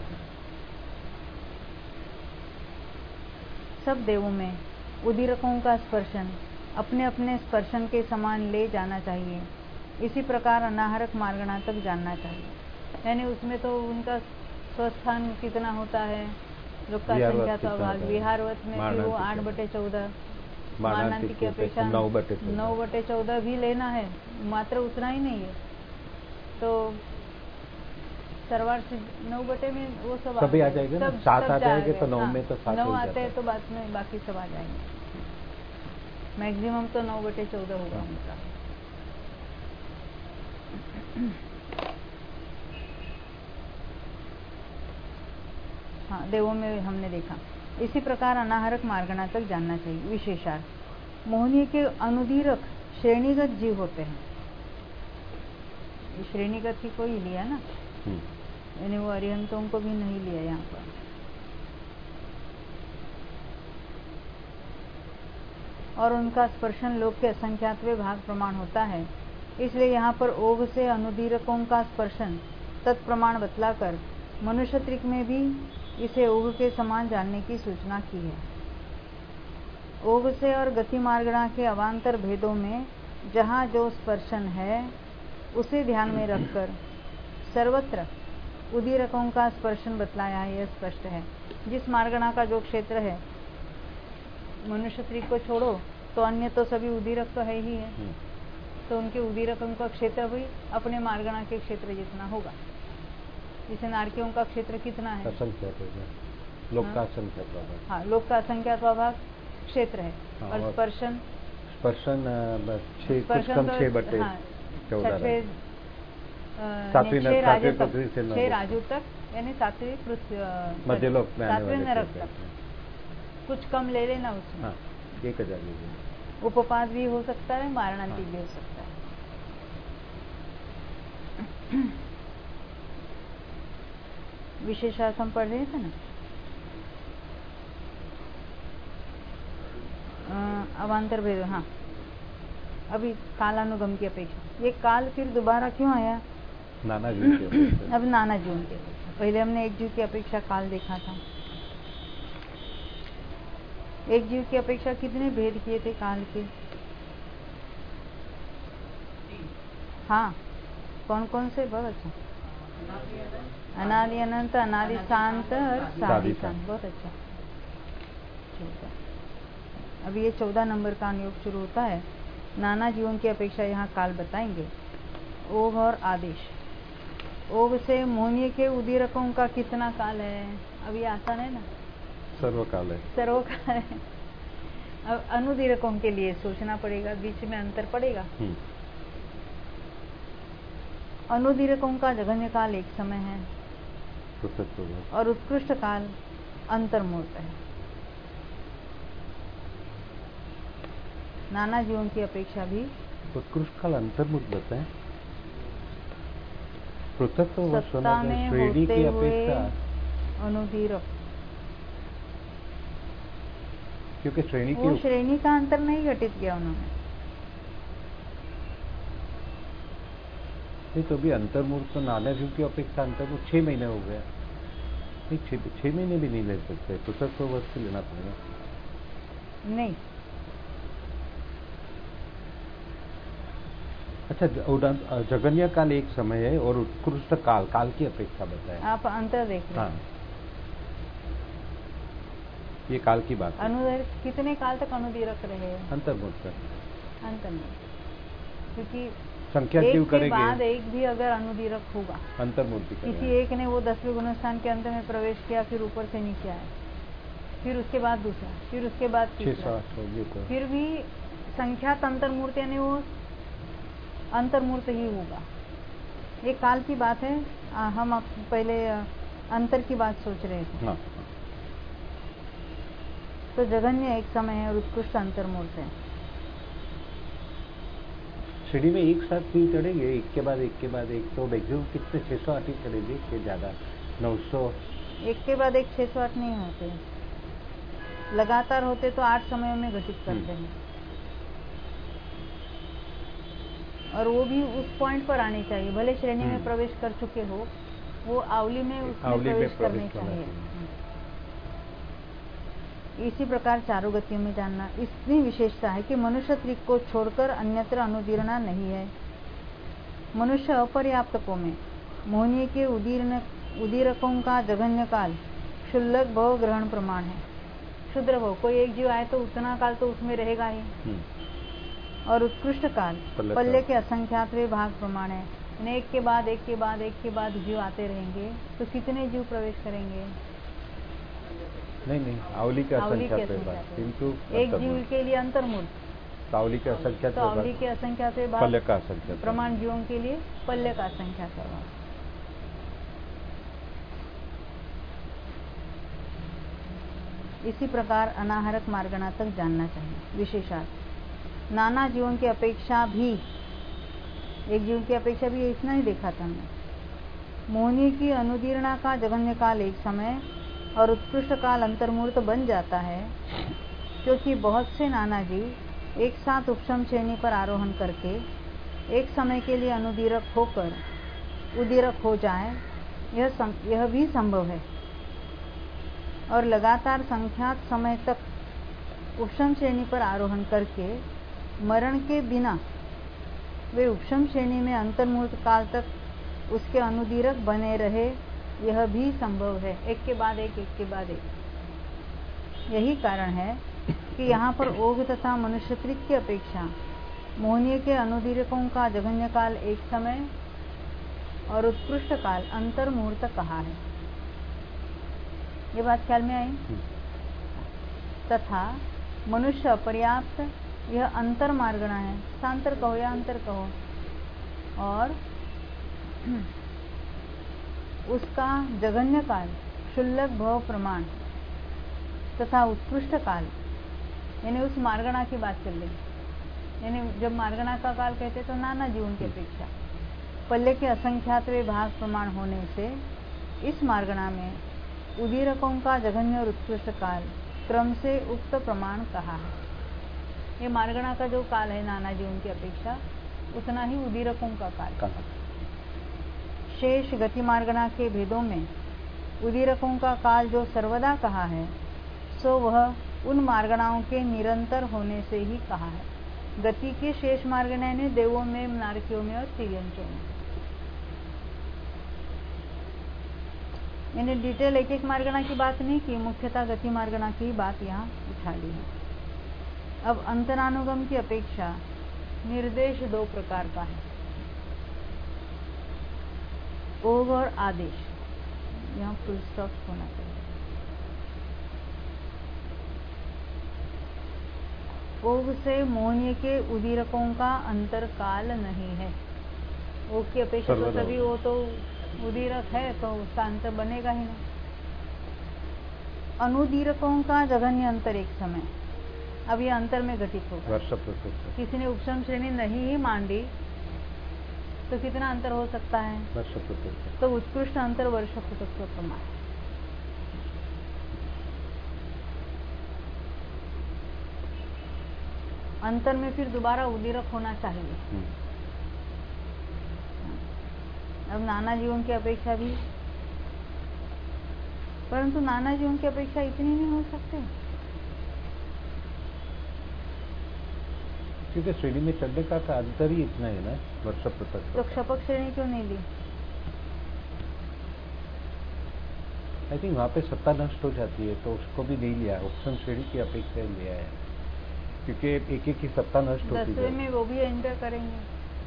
सब देवों में उदीरकों का स्पर्शन अपने अपने स्पर्शन के समान ले जाना चाहिए। इसी प्रकार अनाहरक मार्गणा तक जानना चाहिए, यानी उसमें तो उनका स्वस्थान कितना होता है, लोक का संख्यात भाग। विहारवत में भी वो आठ बटे चौदह, मारणांतिक की अपेक्षा नौ बटे नौ बटे चौदह भी लेना है, मात्र उतना ही नहीं है, तो सर्वार्थ नौ बटे में वो सब सभी आ जाएगा ना, सात आ जाएंगे तो नौ में तो सात नौ आते हैं, तो बाद में बाकी सब आ जाएंगे। मैक्सिमम तो नौ बटे चौदह होगा उनका। हाँ, देवों में हमने देखा। इसी प्रकार अनाहरक मार्गणा तक जानना चाहिए। विशेषार्थ मोहनीय के अनुदीरक श्रेणीगत जीव होते हैं। श्रेणीगत ही कोई लिया ना, यानी वो अरिहंतों को भी नहीं लिया यहाँ पर। और उनका स्पर्शन लोक के असंख्यातवे भाग प्रमाण होता है, इसलिए यहाँ पर ओघ से अनुदीरकों का स्पर्शन तत्प्रमाण बतलाकर मनुष्य त्रिक में भी इसे ओघ के समान जानने की सूचना की है। ओघ से और गति मार्गणा के अवान्तर भेदों में जहाँ जो स्पर्शन है उसे ध्यान में रखकर सर्वत्र उदीरकों का स्पर्शन बतलाया है, यह स्पष्ट है। जिस मार्गणा का जो क्षेत्र है, मनुष्य त्रिक को छोड़ो तो अन्य तो सभी उदीरक तो है ही है, तो उनके उदीरकों का क्षेत्र भी अपने मार्गणा के क्षेत्र जितना होगा। जैसे नारकियों का क्षेत्र कितना है? लोक का असंख्यात भाग। हाँ, लोक का असंख्यात भाग क्षेत्र है। हाँ, और स्पर्शन स्पर्शन कुछ कम छह बटे चौदह, छह राजू तक, छह राजू तक, यानी सातवीं पृथ्वी, मध्यलोक में सातवें नरक तक, कुछ कम ले लेना उसमें। हाँ, एक हजार लीजिए। उपपाद भी हो सकता है, मारणांतिक भी हो सकता है। विशेषार्थ हम पढ़ रहे थे ना, अवान्तर भेद। हाँ, अभी कालानुगम की अपेक्षा ये काल फिर दोबारा क्यों आया? नाना जीव की अपेक्षा। अब नाना जीव की अपेक्षा। पहले हमने एक जीव की अपेक्षा काल देखा था। एक जीव की अपेक्षा कितने भेद किए थे काल के? हाँ, कौन कौन से? बहुत अच्छा। अनादि अनंत, अनादि शांत और सादि शांत। बहुत अच्छा, ठीक है। अब ये चौदह नंबर का अनुयोग शुरू होता है। नाना जीवों की अपेक्षा यहाँ काल बताएंगे। ओघ और आदेश। ओघ से मोहनीय के उदीरकों का कितना काल है? अब ये आसान है ना, सर्वकाल है। सर्वकाल है। अब अनुदीरकों के लिए सोचना पड़ेगा, बीच में अंतर पड़ेगा। अनुदीरकों का जघन्य काल एक समय है और उत्कृष्ट काल अंतर्मूर्त है। नाना जीवों की अपेक्षा भी उत्कृष्ट काल अंतर्मूर्त बताए। पृथक तो सत्ता में श्रेणी की अपेक्षा अनुदीरक, क्योंकि श्रेणी वो की श्रेणी का अंतर नहीं घटित किया उन्होंने। नहीं तो भी अंतर्मुहूर्त तो नाना जीव की अपेक्षा अंतर्मुहूर्त छह महीने हो गया। नहीं छह छह महीने भी नहीं ले सकते, कुछ तो वर्ष लेना पड़ेगा। नहीं। अच्छा, जगन्य काल एक समय है और उत्कृष्ट काल, काल की अपेक्षा बताएं। आप अंतर देख रहे हैं। हाँ, ये काल की बात है। अनुदीरक कितने काल तक अनुदीरक रहे? अंतर्मुहूर्त। अंतर्मुहूर्त, क्योंकि संख्या एक जीव के करेंगे, बाद एक भी अगर अनुदीरक होगा, अंतर्मुहूर्त किसी एक ने वो दसवें गुणस्थान के अंत में प्रवेश किया, फिर ऊपर से नीचे आया, फिर उसके बाद दूसरा, फिर उसके बाद तीसरा, फिर भी संख्यात अंतर्मूर्त यानी वो अंतर्मूर्त ही होगा। ये काल की बात है। आ, हम आप पहले अंतर की बात सोच रहे थे। हाँ। तो जगन्य एक समय है और उत्कृष्ट अंतर्मूर्त है। सीढ़ी में एक साथ भी चढ़ेंगे, एक के बाद एक के बाद एक, तो मैक्सिमम कितने छह सौ आठ ही चढ़ेंगे कि ज्यादा? नौ सौ? एक के बाद एक छह सौ आठ नहीं होते, लगातार होते तो आठ समयों में घटित करते हैं, और वो भी उस पॉइंट पर आनी चाहिए। भले श्रेणी में प्रवेश कर चुके हो, वो आवली में उसमें प्रवेश करने चाहिए। इसी प्रकार चारों गतियों में जानना इतनी विशेषता है कि मनुष्य त्रिक को छोड़कर अन्यत्र अनुदीर्णा नहीं है। मनुष्य अपर्याप्तकों में मोहनीय के उदीर्ण उदीरकों का जघन्य काल क्षुल्लक भव ग्रहण प्रमाण है। क्षुद्र भव, कोई एक जीव आए तो उतना काल तो उसमें रहेगा ही, और उत्कृष्ट काल पल्ले के असंख्यात वे भाग प्रमाण है। एक के बाद एक के बाद एक के बाद जीव आते रहेंगे, तो कितने जीव प्रवेश करेंगे? नहीं नहीं, आवली के असंख्यात वे भाग, किंतु एक जीव के लिए अंतर्मूर्त, आवली के असंख्यात तो आवली के असंख्यात वे भाग पल्ले का असंख्यात प्रमाण जीवों के लिए पल्ले का असंख्यात भाग। इसी प्रकार अनाहरक मार्गणा तक जानना चाहिए। विशेषार्थ नाना जीवों की अपेक्षा भी, एक जीव की अपेक्षा भी इतना ही देखा था हमने। मोहनी की अनुदीर्णा का जघन्य काल एक समय और उत्कृष्ट काल अंतर्मूर्त बन जाता है, क्योंकि बहुत से नाना जीव एक साथ उपशम श्रेणी पर आरोहण करके एक समय के लिए अनुदीरक होकर उदीरक हो जाए, यह सम, यह भी संभव है। और लगातार संख्यात समय तक उपशम श्रेणी पर आरोहण करके मरण के बिना वे उपशम श्रेणी में अंतर्मूर्त काल तक उसके अनुदीरक बने रहे, यह भी संभव है। एक के बाद एक, एक के बाद एक। यही कारण है कि यहाँ पर ओघ तथा मनुष्य त्रिक की अपेक्षा मोहनीय के अनुदीरकों का जघन्य काल एक समय और उत्कृष्ट काल अंतर्मूर्त कहा है। ये बात ख्याल में आई? तथा मनुष्य अपर्याप्त, यह अंतर मार्गणा है। सांतर कहो या अंतर कहो, और उसका जघन्य काल क्षुल्लक भव प्रमाण तथा उत्कृष्ट काल, यानी उस मार्गणा की बात चल रही। यानी जब मार्गणा का काल कहते तो नाना जीवों की अपेक्षा पल्ले के असंख्यात वे भाग प्रमाण होने से इस मार्गणा में उदीरकों का जघन्य और उत्कृष्ट काल क्रम से उक्त प्रमाण कहा है। ये मार्गणा का जो काल है नाना जीवों की अपेक्षा, उतना ही उदीरकों का काल। शेष गति मार्गणा के भेदों में उदीरकों का काल जो सर्वदा कहा है, सो वह उन मार्गणाओं के निरंतर होने से ही कहा है। गति के शेष मार्गणा ने देवों में, नारकियों में और तिर्यंकों में, मैंने डिटेल एक एक मार्गणा की बात नहीं की, मुख्यतः गति मार्गणा की बात यहाँ उठा ली है। अब अंतरानुगम की अपेक्षा निर्देश दो प्रकार का है, ओघ और आदेश। यहाँ फुल स्टॉप होना चाहिए। ओघ से मोहनीय के उदीरकों का अंतर काल नहीं है। ओघ की अपेक्षा तो सभी, वो तो उदीरक है तो उसका अंतर बनेगा ही नहीं। अनुदीरकों का जघन्य अंतर एक समय, अब ये अंतर में घटित होगा। किसी ने उपशम श्रेणी नहीं ही मान ली तो कितना अंतर हो सकता है? तो उत्कृष्ट अंतर वर्ष तत्व प्रमाण। अंतर में फिर दोबारा उदीरक होना चाहिए। अब नाना जीवों की अपेक्षा भी, परंतु नाना जीवों की अपेक्षा इतनी नहीं हो सकते, क्योंकि श्रेणी में चढ़ने का अंतर ही इतना है ना वर्ष पृथक। तो क्षपक श्रेणी क्यों नहीं ली? आई थिंक वहाँ पे सत्ता नष्ट हो जाती है तो उसको भी नहीं लिया, उपसम श्रेणी की अपेक्षा ही लिया है, क्योंकि एक एक की सत्ता नष्ट होती है। दसवें में वो भी एंटर करेंगे,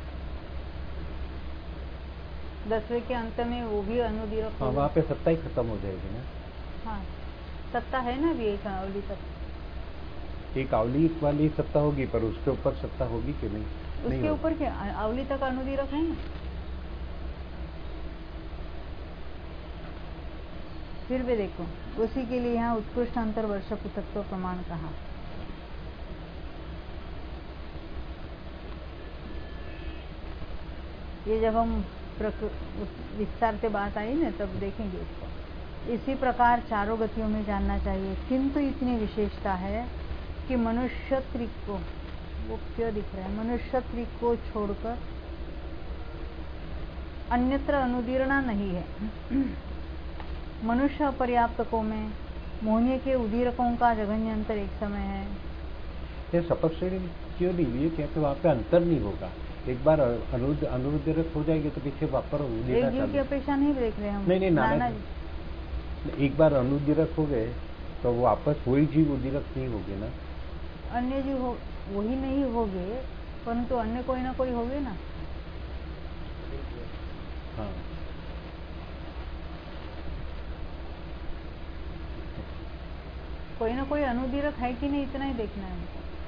दसवें के अंत में वो भी अनुदीरक। हाँ, वहाँ पे सत्ता ही खत्म हो जाएगी ना। हाँ, सत्ता है ना अभी एक अवली तक, एक अवली वाली सत्ता होगी, पर उसके ऊपर सत्ता होगी कि नहीं? उसके ऊपर क्या अवली तक अनुदीरक है ना। फिर भी देखो, उसी के लिए यहाँ उत्कृष्ट अंतर वर्ष पृथक्त्व प्रमाण कहा। ये जब हम विस्तार से बात आई ना तब देखेंगे इसको। इसी प्रकार चारों गतियों में जानना चाहिए, किंतु इतनी विशेषता है कि मनुष्य त्रिक को, वो क्यों दिख रहा है, मनुष्य त्रिक को छोड़कर अन्यत्र अनुदीरणा नहीं है। मनुष्य अपर्याप्तकों में मोहनीय के उदीरकों का जघन्य अंतर एक समय है। ये शपथ श्रेणी क्यों नहीं हुई? क्योंकि वहाँ पे अंतर नहीं होगा, एक बार अनुदीरक हो जाएगी तो पीछे वापर एक जीव की अपेक्षा नहीं देख रहे हम। नहीं नहीं नाना, नाना एक बार अनुदीरक हो गए तो वो वापस वही जीव उदीरक नहीं होगे ना। अन्य जीव हो वही नहीं होगे, परंतु अन्य कोई ना कोई होगे ना। हाँ, कोई ना कोई अनुदीरक है कि नहीं, इतना ही देखना है।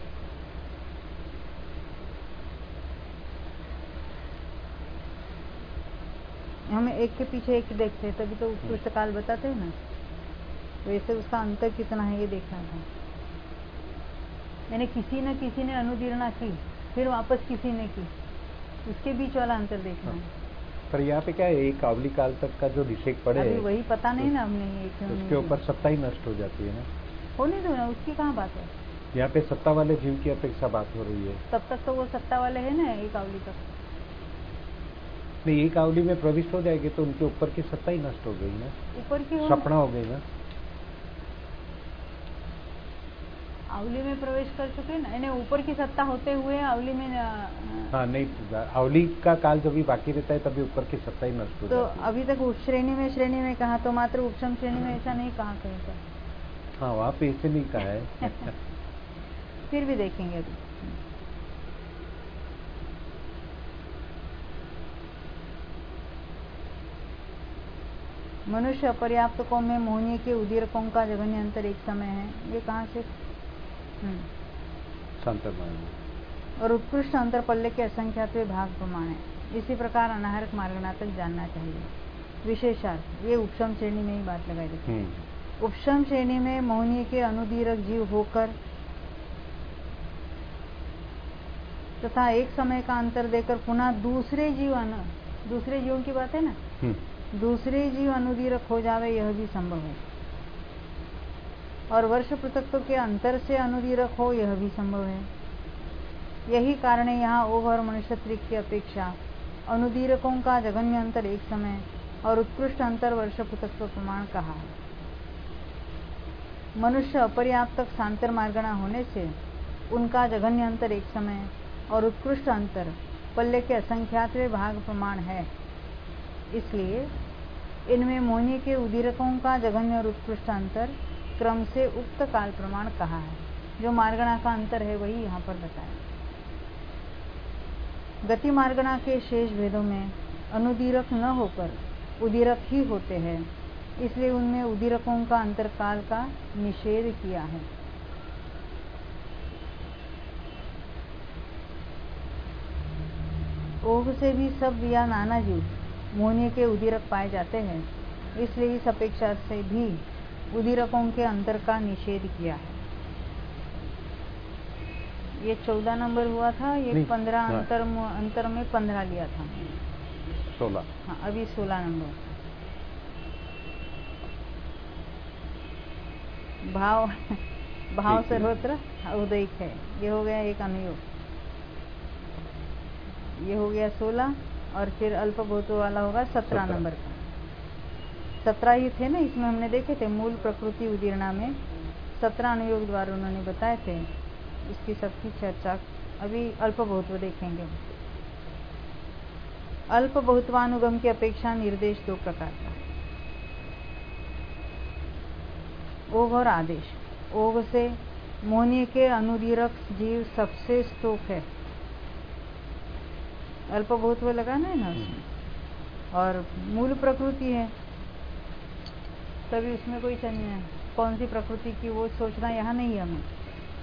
हमें एक के पीछे एक देखते हैं तभी तो उत्कृष्ट काल बताते हैं ना, वैसे उसका अंतर कितना है ये देखना था। मैंने किसी न किसी ने अनुदीरणा की, फिर वापस किसी ने की, उसके बीच वाला अंतर देखना है। पर यहाँ पे क्या है, एक अवली काल तक का जो निषेध पड़े अभी वही पता नहीं ना हमने ये क्यों, उसके ऊपर सत्ता ही नष्ट हो जाती है ना। होने दो ना, उसकी कहाँ बात है। यहाँ पे सत्ता वाले जीव की अपेक्षा बात हो रही है। तब तक तो वो सत्ता वाले है ना, एक अवली तक नहीं, एक अवली में प्रविष्ट हो जाएगी तो उनके ऊपर की सत्ता ही नष्ट हो गई ना, ऊपर की सपना हो गई ना। अवली में प्रवेश कर चुके ना, यानी ऊपर की सत्ता होते हुए अवली में। हाँ नहीं, अवली का काल जब भी बाकी रहता है तभी ऊपर की सत्ता ही नष्ट हो तो जाती है। अभी तक उप श्रेणी में श्रेणी में कहा, तो मात्र उपशम श्रेणी में ऐसा नहीं कहा कहीं पर। हाँ, वहाँ पे ऐसे नहीं कहा है। फिर भी देखेंगे अभी। मनुष्य अपर्याप्तकों में मोहनीय के उदीरकों का जघन्य अंतर एक समय है, ये कहाँ से? शांतर मान। और उत्कृष्ट अंतर पल्ले के असंख्यात भाग प्रमाण है। इसी प्रकार अनाहरक मार्गना तक जानना चाहिए। विशेषार्थ ये उपशम श्रेणी में ही बात लगाई देती। उपशम श्रेणी में मोहनीय के अनुदीरक जीव होकर तथा एक समय का अंतर देकर पुनः दूसरे जीव अनु दूसरे जीवों की बात है ना, दूसरे जीव अनुदीरक हो जावे, यह भी संभव है। और वर्ष पृथक्त्व के अंतर से अनुदीरक हो, यह भी संभव है। यही कारण है यहाँ ओघ और मनुष्य त्रिक की अपेक्षा अनुदीरकों का जघन्य अंतर एक समय और उत्कृष्ट अंतर वर्ष पृथक्त्व प्रमाण कहा है। मनुष्य अपर्याप्तक सांतर मार्गना होने से उनका जघन्य अंतर एक समय और उत्कृष्ट अंतर पल्ले के असंख्यातवे भाग प्रमाण है। इसलिए इनमें मोहनीय के उदीरकों का जघन्य और उत्कृष्ट अंतर क्रम से उक्त काल प्रमाण कहा है। जो मार्गणा का अंतर है वही यहाँ पर बताया। गति मार्गणा के शेष भेदों में अनुदीरक न होकर उदीरक ही होते हैं, इसलिए उनमें उदीरकों का अंतरकाल का निषेध किया है। ओघ से भी सब या नाना जीव मोहनीय के उदीरक पाए जाते हैं, इसलिए इस अपेक्षा से भी उदीरकों के अंतर का निषेध किया है। ये चौदह नंबर हुआ था, ये पंद्रह अंतर अंतर में पंद्रह लिया था, सोलह। हाँ, अभी सोलह नंबर। भाव भाव सर्वत्र उदयिक है, ये हो गया एक अनुयोग। ये हो गया सोलह, और फिर अल्प बहुत वाला होगा सत्रह नंबर का। सत्रह ही थे ना, इसमें हमने देखे थे मूल प्रकृति उदीर्णा में सत्रह अनुयोग द्वारा उन्होंने बताए थे। इसकी सबकी चर्चा अभी अल्प बहुत्व देखेंगे। अल्प बहुत्वानुगम की अपेक्षा निर्देश दो प्रकार का, ओघ और आदेश। ओघ से मोहनीय के अनुदीरक जीव सबसे स्तोक है, अल्प बहुत्व लगाना है ना उसमें, और मूल प्रकृति है तभी उसमें कोई चर्चा है कौन सी प्रकृति की वो सोचना यहाँ नहीं है हमें।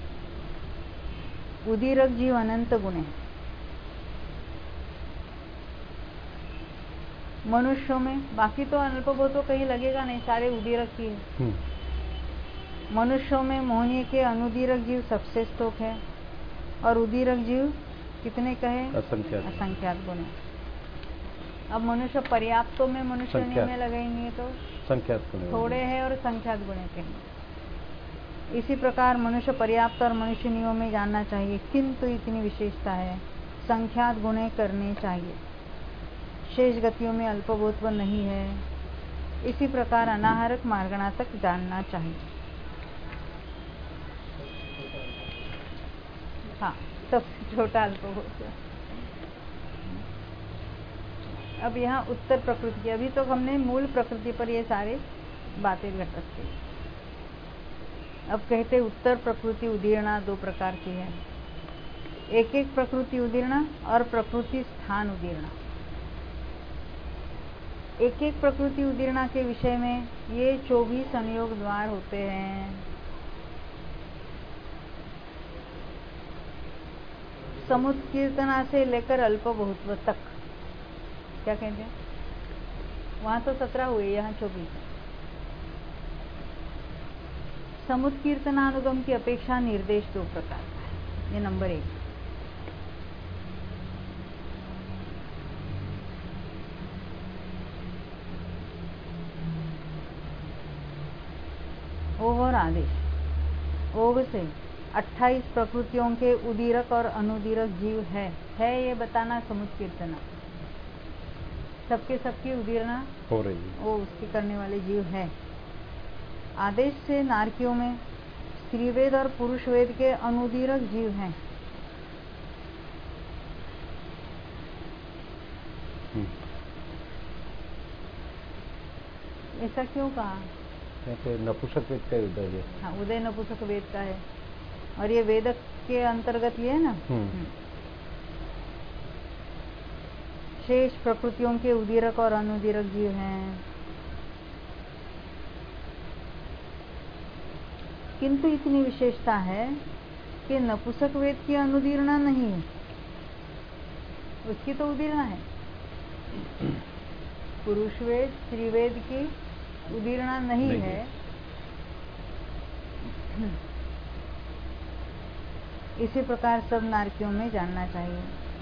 उदीरक जीव अनंत गुण है। मनुष्यों में बाकी तो अल्प बहुत्व कहीं लगेगा नहीं, सारे उदीरक ही है। मनुष्यों में मोहनीय के अनुदीरक जीव सबसे स्तोक है और उदीरक जीव कितने कहे? असंख्यात असंख्यात गुण है। अब मनुष्य पर्याप्तों में मनुष्य में लगेंगे तो संख्यात गुण थोड़े हैं और संख्यात गुण कहेंगे। इसी प्रकार मनुष्य पर्याप्त और मनुष्य नियमों में जानना चाहिए, किंतु इतनी विशेषता है संख्यात गुणे करने चाहिए, शेष गतियों में अल्प बहुत्व नहीं है। इसी प्रकार अनाहारक मार्गणा तक जानना चाहिए। हाँ, सबसे छोटा अल्प बहुत्व। अब यहाँ उत्तर प्रकृति की, अभी तो हमने मूल प्रकृति पर ये सारे बातें घट रखी। अब कहते उत्तर प्रकृति उदीर्णा दो प्रकार की है, एक एक प्रकृति उदीर्णा और प्रकृति स्थान उदीर्णा। एक एक प्रकृति उदीर्णा के विषय में ये चौबीस अनुयोग द्वार होते हैं। समुत्कीर्तना से लेकर अल्प बहुत्व तक, क्या कहते हैं? वहां तो सत्रह हुए, यहाँ चौबीस। समुत्कीर्तनानुगम की अपेक्षा निर्देश दो प्रकार का है, ये नंबर एक। ओघ और आदेश। ओघ से अट्ठाईस प्रकृतियों के उदीरक और अनुदीरक जीव है है ये बताना समुत्कीर्तना, सबके सबकी उदीर्णा हो रही है, वो उसकी करने वाले जीव है। आदेश से नारकियों में स्त्रीवेद और पुरुष वेद के अनुदीरक जीव हैं। ऐसा क्यों कहा? नपुंसक वेद का उदय है। हाँ, उदय नपुंसक वेद का है और ये वेदक के अंतर्गत ये है ना। शेष प्रकृतियों के उदीरक और अनुदीरक जीव हैं, किंतु इतनी विशेषता है कि नपुंसक वेद की अनुदीर्णा नहीं है, उसकी तो उदीर्णा है। पुरुष वेद स्त्रीवेद की उदीर्णा नहीं, नहीं है। इसी प्रकार सब नारकियों में जानना चाहिए।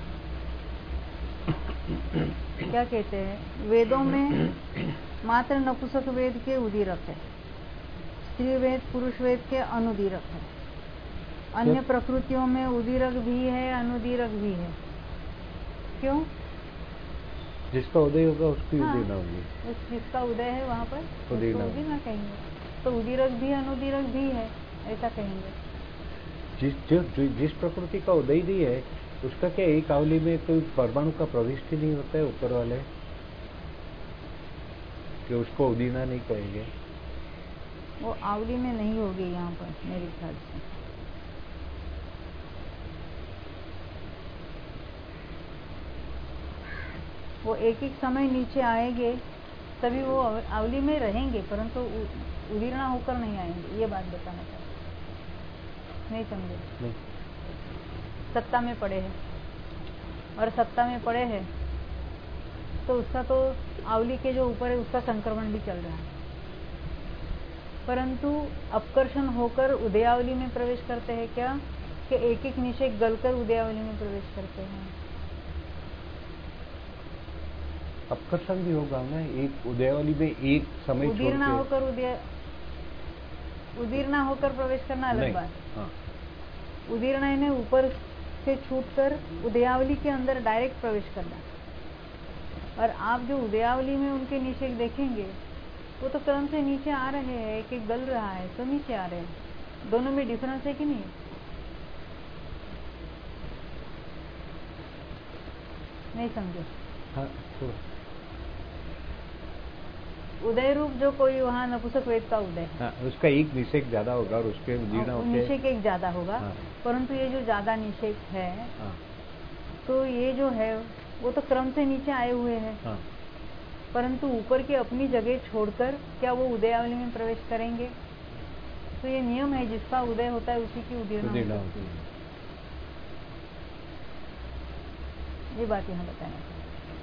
क्या कहते हैं? वेदों में मात्र नपुंसक वेद के उदीरक है, स्त्री वेद पुरुष वेद के अनुदीरक है। अन्य प्रकृतियों में उदीरक भी है अनुदीरक भी है। क्यों? जिसका उदय होगा उसकी हाँ, उदीर्णा होगी। उस जिसका उदय है वहाँ पर उदीर्णा कहेंगे, तो उदीरक भी अनुदीरक भी है ऐसा कहेंगे। जिस जो, जो, जिस प्रकृति का उदय नहीं है उसका क्या एक आवली में कोई परमाणु का प्रविष्टि नहीं होता है ऊपर वाले, कि उसको उदीर्णा नहीं कहेंगे? वो आवली में नहीं होगी यहाँ पर मेरे ख्याल से। वो एक एक समय नीचे आएंगे तभी वो आवली में रहेंगे, परंतु उदीर्णा होकर नहीं आएंगे। ये बात बताना चाहते, नहीं समझे? नहीं। सत्ता में पड़े हैं और सत्ता में पड़े हैं तो उसका तो आवली के जो ऊपर है उसका संक्रमण भी चल रहा है, परंतु अपकर्षण होकर उदयावली में प्रवेश करते हैं। क्या कि एक एक निशे गलकर उदयावली में प्रवेश करते हैं। अपकर्षण भी होगा ना, एक उदयावली में एक समय उदीर्णा होकर उदय उदीर्णा होकर प्रवेश करना अलग बात। हाँ। उदीर्णा ने ऊपर से छूटकर उदयावली के अंदर डायरेक्ट प्रवेश करना, और आप जो उदयावली में उनके निषेक देखेंगे वो तो क्रम से नीचे आ रहे हैं, एक एक गल रहा है तो नीचे आ रहे हैं। दोनों में डिफरेंस है कि नहीं? नहीं समझे? हाँ, तो उदय रूप जो कोई वहाँ नपुंसक वेद का उदय है, हाँ, उसका एक निषेक ज्यादा होगा और उसके उदीर्ण होके निषेक एक ज्यादा होगा। हाँ। परंतु ये जो ज्यादा निषेक है हाँ। तो ये जो है वो तो क्रम से नीचे आए हुए हैं। हाँ। परंतु ऊपर की अपनी जगह छोड़कर क्या वो उदयावली में प्रवेश करेंगे? तो ये नियम है, जिसका उदय होता है उसी की उदीर्ण होती है। ये बात यहाँ बताना चाहिए।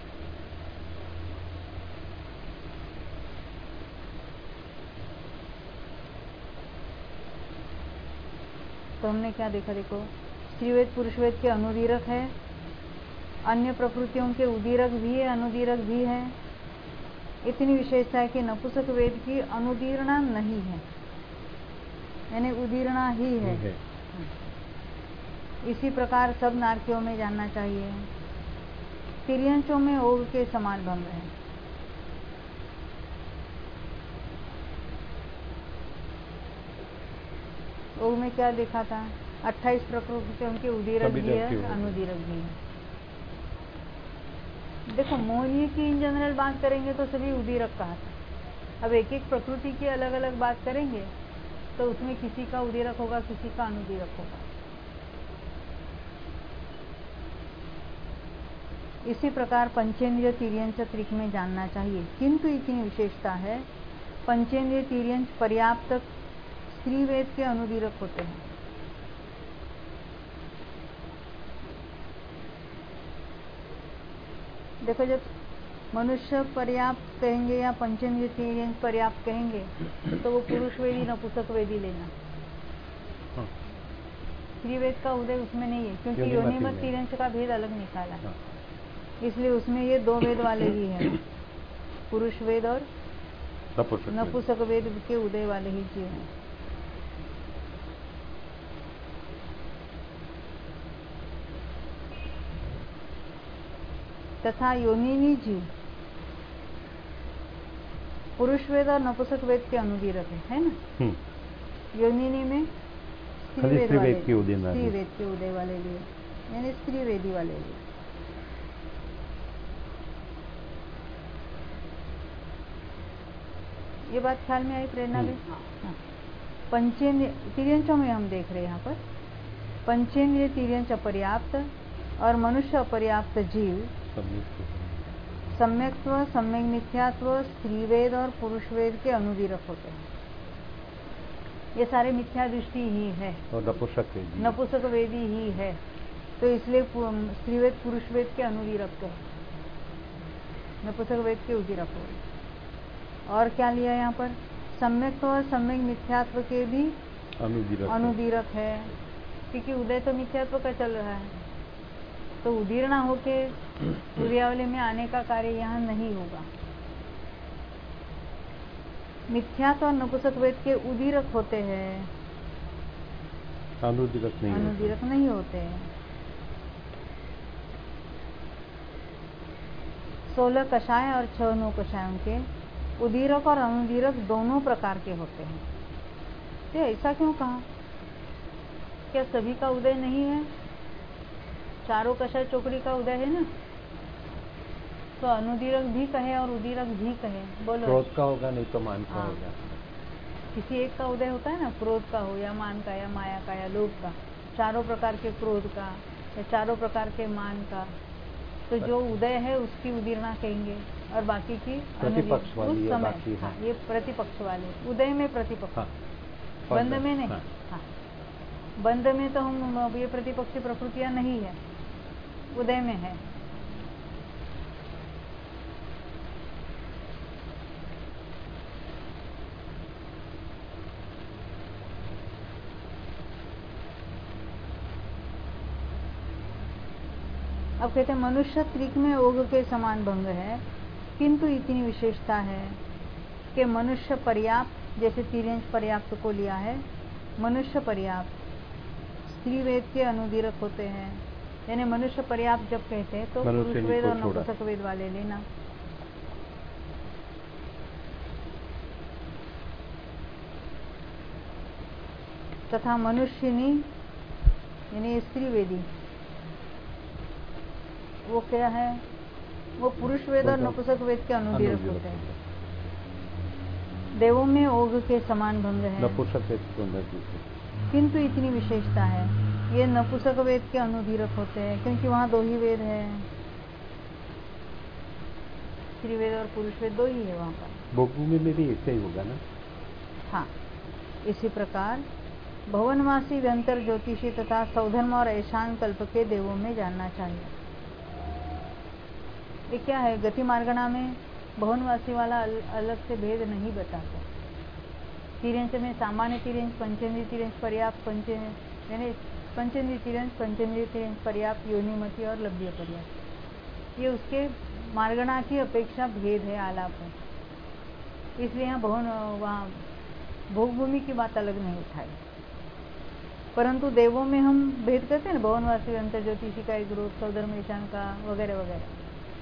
तो हमने क्या देखा? देखो, स्त्रीवेद पुरुषवेद के अनुदीरक है, अन्य प्रकृतियों के उदीरक भी है, अनुदीरक भी है। इतनी विशेषता है कि नपुंसक वेद की अनुदीर्णा नहीं है, यानी उदीर्णा ही है, है। इसी प्रकार सब नारकियों में जानना चाहिए। तिर्यंचों में ओग के समान भंग है। ओग में क्या देखा था? अट्ठाईस प्रकृतियों के उदीरक भी है, अनुदीरक भी है। देखो, मोहनीय की इन जनरल बात करेंगे तो सभी उदीरक कहा था। अब एक एक प्रकृति की अलग अलग बात करेंगे तो उसमें किसी का उदीरक होगा, किसी का अनुदीरक होगा। इसी प्रकार पंचेंद्रिय तिर्यंच त्रिक में जानना चाहिए, किंतु इतनी विशेषता है, पंचेंद्रिय तिर्यंच पर्याप्त स्त्रीवेद के अनुदीरक होते हैं। देखो, जब मनुष्य पर्याप्त कहेंगे या पंचेंद्रिय तिर्यंच पर्याप्त कहेंगे तो वो पुरुष वेदी नपुंसक वेदी लेना। स्त्रीवेद का उदय उसमें नहीं है, क्योंकि योनिमत तिर्यंच का भेद अलग निकाला है, इसलिए उसमें ये दो वेद वाले ही हैं, पुरुष वेद और नपुंसक वेद के उदय वाले ही जीव हैं। तथा योनिनी जीव पुरुष वेद और नपुंसक वेद के अनुदीरक है, है ना? योनिनी में स्त्री वेद वाले, स्त्री वेद के उदय वाले लिए, यानी स्त्री वेदी वाले लिए। ये बात ख्याल में आई प्रेरणा में? हाँ। पंचेंद्रिय तिर्यंचों में हम देख रहे हैं यहाँ पर पंचेंद्रिय तिर्यंच अपर्याप्त और मनुष्य अपर्याप्त जीव सम्यक्त्व, सम्यक मिथ्यात्व, स्त्रीवेद और पुरुष वेद के अनुदीरक होते हैं। ये सारे मिथ्या दृष्टि ही है और नपुंसक वेदी नपुंसक वेदी ही है, तो इसलिए स्त्रीवेद पुरुष वेद के अनुदीरक है, नपुंसक वेद के उदीरक हो। और क्या लिया यहाँ पर? सम्यक्त्व और सम्यक मिथ्यात्व के भी अनुदीरक अनुदीरक है, क्योंकि उदय तो मिथ्यात्व का चल रहा है, तो उदीर्ण होके उदयावली में आने का कार्य यहाँ नहीं होगा। मिथ्यात्व और नपुंसक वेद के उदीरक होते हैं, अनुदीरक नहीं अनुदीरक नहीं होते हैं। सोलह कषाय और छह नौ कषायों के उदीरक और अनुदीरक दोनों प्रकार के होते हैं। तो ऐसा क्यों कहा? क्या सभी का उदय नहीं है? चारों कषाय चोकड़ी का उदय है ना, तो अनुदीरक भी कहे और उदीरक भी कहे। बोलो, क्रोध का होगा नहीं तो मान का होगा। किसी एक का उदय होता है ना, क्रोध का हो या मान का या माया का या लोभ का, चारों प्रकार के क्रोध का या चारों प्रकार के मान का, तो जो उदय है उसकी उदीर्णा कहेंगे और बाकी की प्रतिपक्ष वाली उस समय। हाँ, ये प्रतिपक्ष वाले उदय में प्रतिपक्ष। हाँ, बंध में नहीं। हाँ, हाँ। बंध में तो हम ये प्रतिपक्षी प्रकृतियां नहीं है, उदय में है। अब कहते हैं मनुष्य त्रिक में ओग के समान भंग है, किंतु इतनी विशेषता है कि मनुष्य पर्याप्त, जैसे तिर्यंच पर्याप्त को लिया है, मनुष्य पर्याप्त स्त्रीवेद के अनुदीरक होते हैं, यानी मनुष्य पर्याप्त जब कहते हैं तो मनुष्य पुरुष वेद को और छोड़ा। नपुंसक वेद वाले लेना। तथा मनुष्यनी यानी स्त्री वेदी, वो क्या है, वो पुरुष वेद और नपुंसक वेद के अनुदीरक होते हैं। देवों में ओघ के समान भंग है, नपुंसक वेद को नहीं, किंतु इतनी विशेषता है, ये नपुंसक वेद के अनुदीरक होते हैं क्योंकि वहाँ दो ही वेद है, स्त्री वेद और पुरुष वेद दो ही है वहाँ पर। भोगभूमि में भी ऐसे ही होगा ना? हाँ। इसी प्रकार भवनवासी व्यंतर ज्योतिषी तथा सौधर्म और ऐशान कल्प के देवों में जानना चाहिए। ये क्या है, गति मार्गणा में भवनवासी वाला अल, अलग से भेद नहीं बताता। तिर्यंच में सामान्य तिर्यंच, पंचेंद्रिय तिर्यंच, पर्याप्त पंचे यानी पंचेंद्रिय तिर्यंच, पंचेंद्रिय तिर्यंच, पर्याप्त, योनिमति और लभ्य पर्याप्त, ये उसके मार्गणा की अपेक्षा भेद है, आलाप है। इसलिए यहाँ भवन वहाँ भोगभूमि की बात अलग नहीं उठाई। परंतु देवों में हम भेद करते हैं ना, भवनवासी अंतर ज्योतिषी का एक रूप, सौधर्म ईशान का वगैरह वगैरह।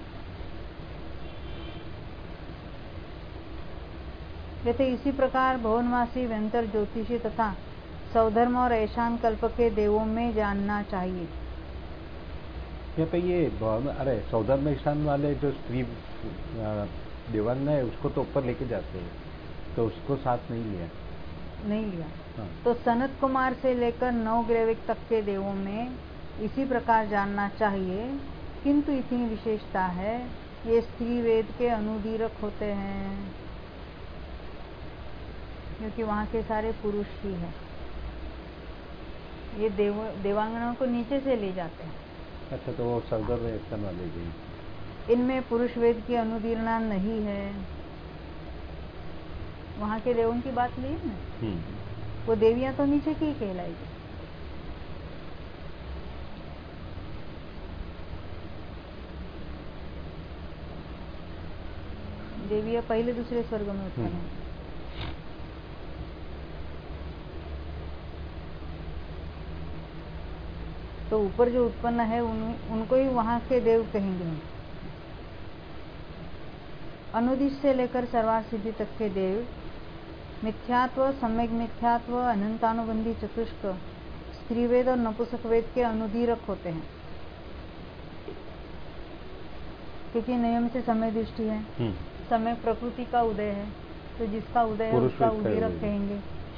जैसे इसी प्रकार भवनवासी व्यंतर ज्योतिषी तथा सौधर्म और ऐशान कल्प के देवों में जानना चाहिए। यहाँ पे ये अरे सौधर्म ईशान वाले जो स्त्री देवांग है उसको तो ऊपर लेके जाते हैं, तो उसको साथ नहीं लिया नहीं लिया हाँ। तो सनत कुमार से लेकर नौ ग्रेविक तक के देवों में इसी प्रकार जानना चाहिए, किंतु इतनी विशेषता है, ये स्त्री वेद के अनुदीरक होते हैं क्योंकि वहाँ के सारे पुरुष ही हैं। ये देव देवांगनाओं को नीचे से ले जाते हैं। अच्छा, तो वो सौधर्म ईशान वाले भी, इनमें पुरुष वेद की अनुदीरणा नहीं है। वहाँ के देवों की बात ली है ना, वो देवियां तो नीचे की कहलाएगी। देवियां पहले दूसरे स्वर्ग में उत्पन्न है। तो ऊपर जो उत्पन्न है उन, उनको ही वहां के देव कहेंगे हम। अनुदिश से लेकर सर्वार सिद्धि तक के देव मिथ्यात्व, सम्यक मिथ्यात्व, अनंतानुबंधी चतुष्क, स्त्रीवेद और नपुंसक वेद के अनुदीरक होते हैं क्योंकि नियम से समय दृष्टि है, समय प्रकृति का उदय है, तो जिसका उदय है उसका उदीरक कहेंगे।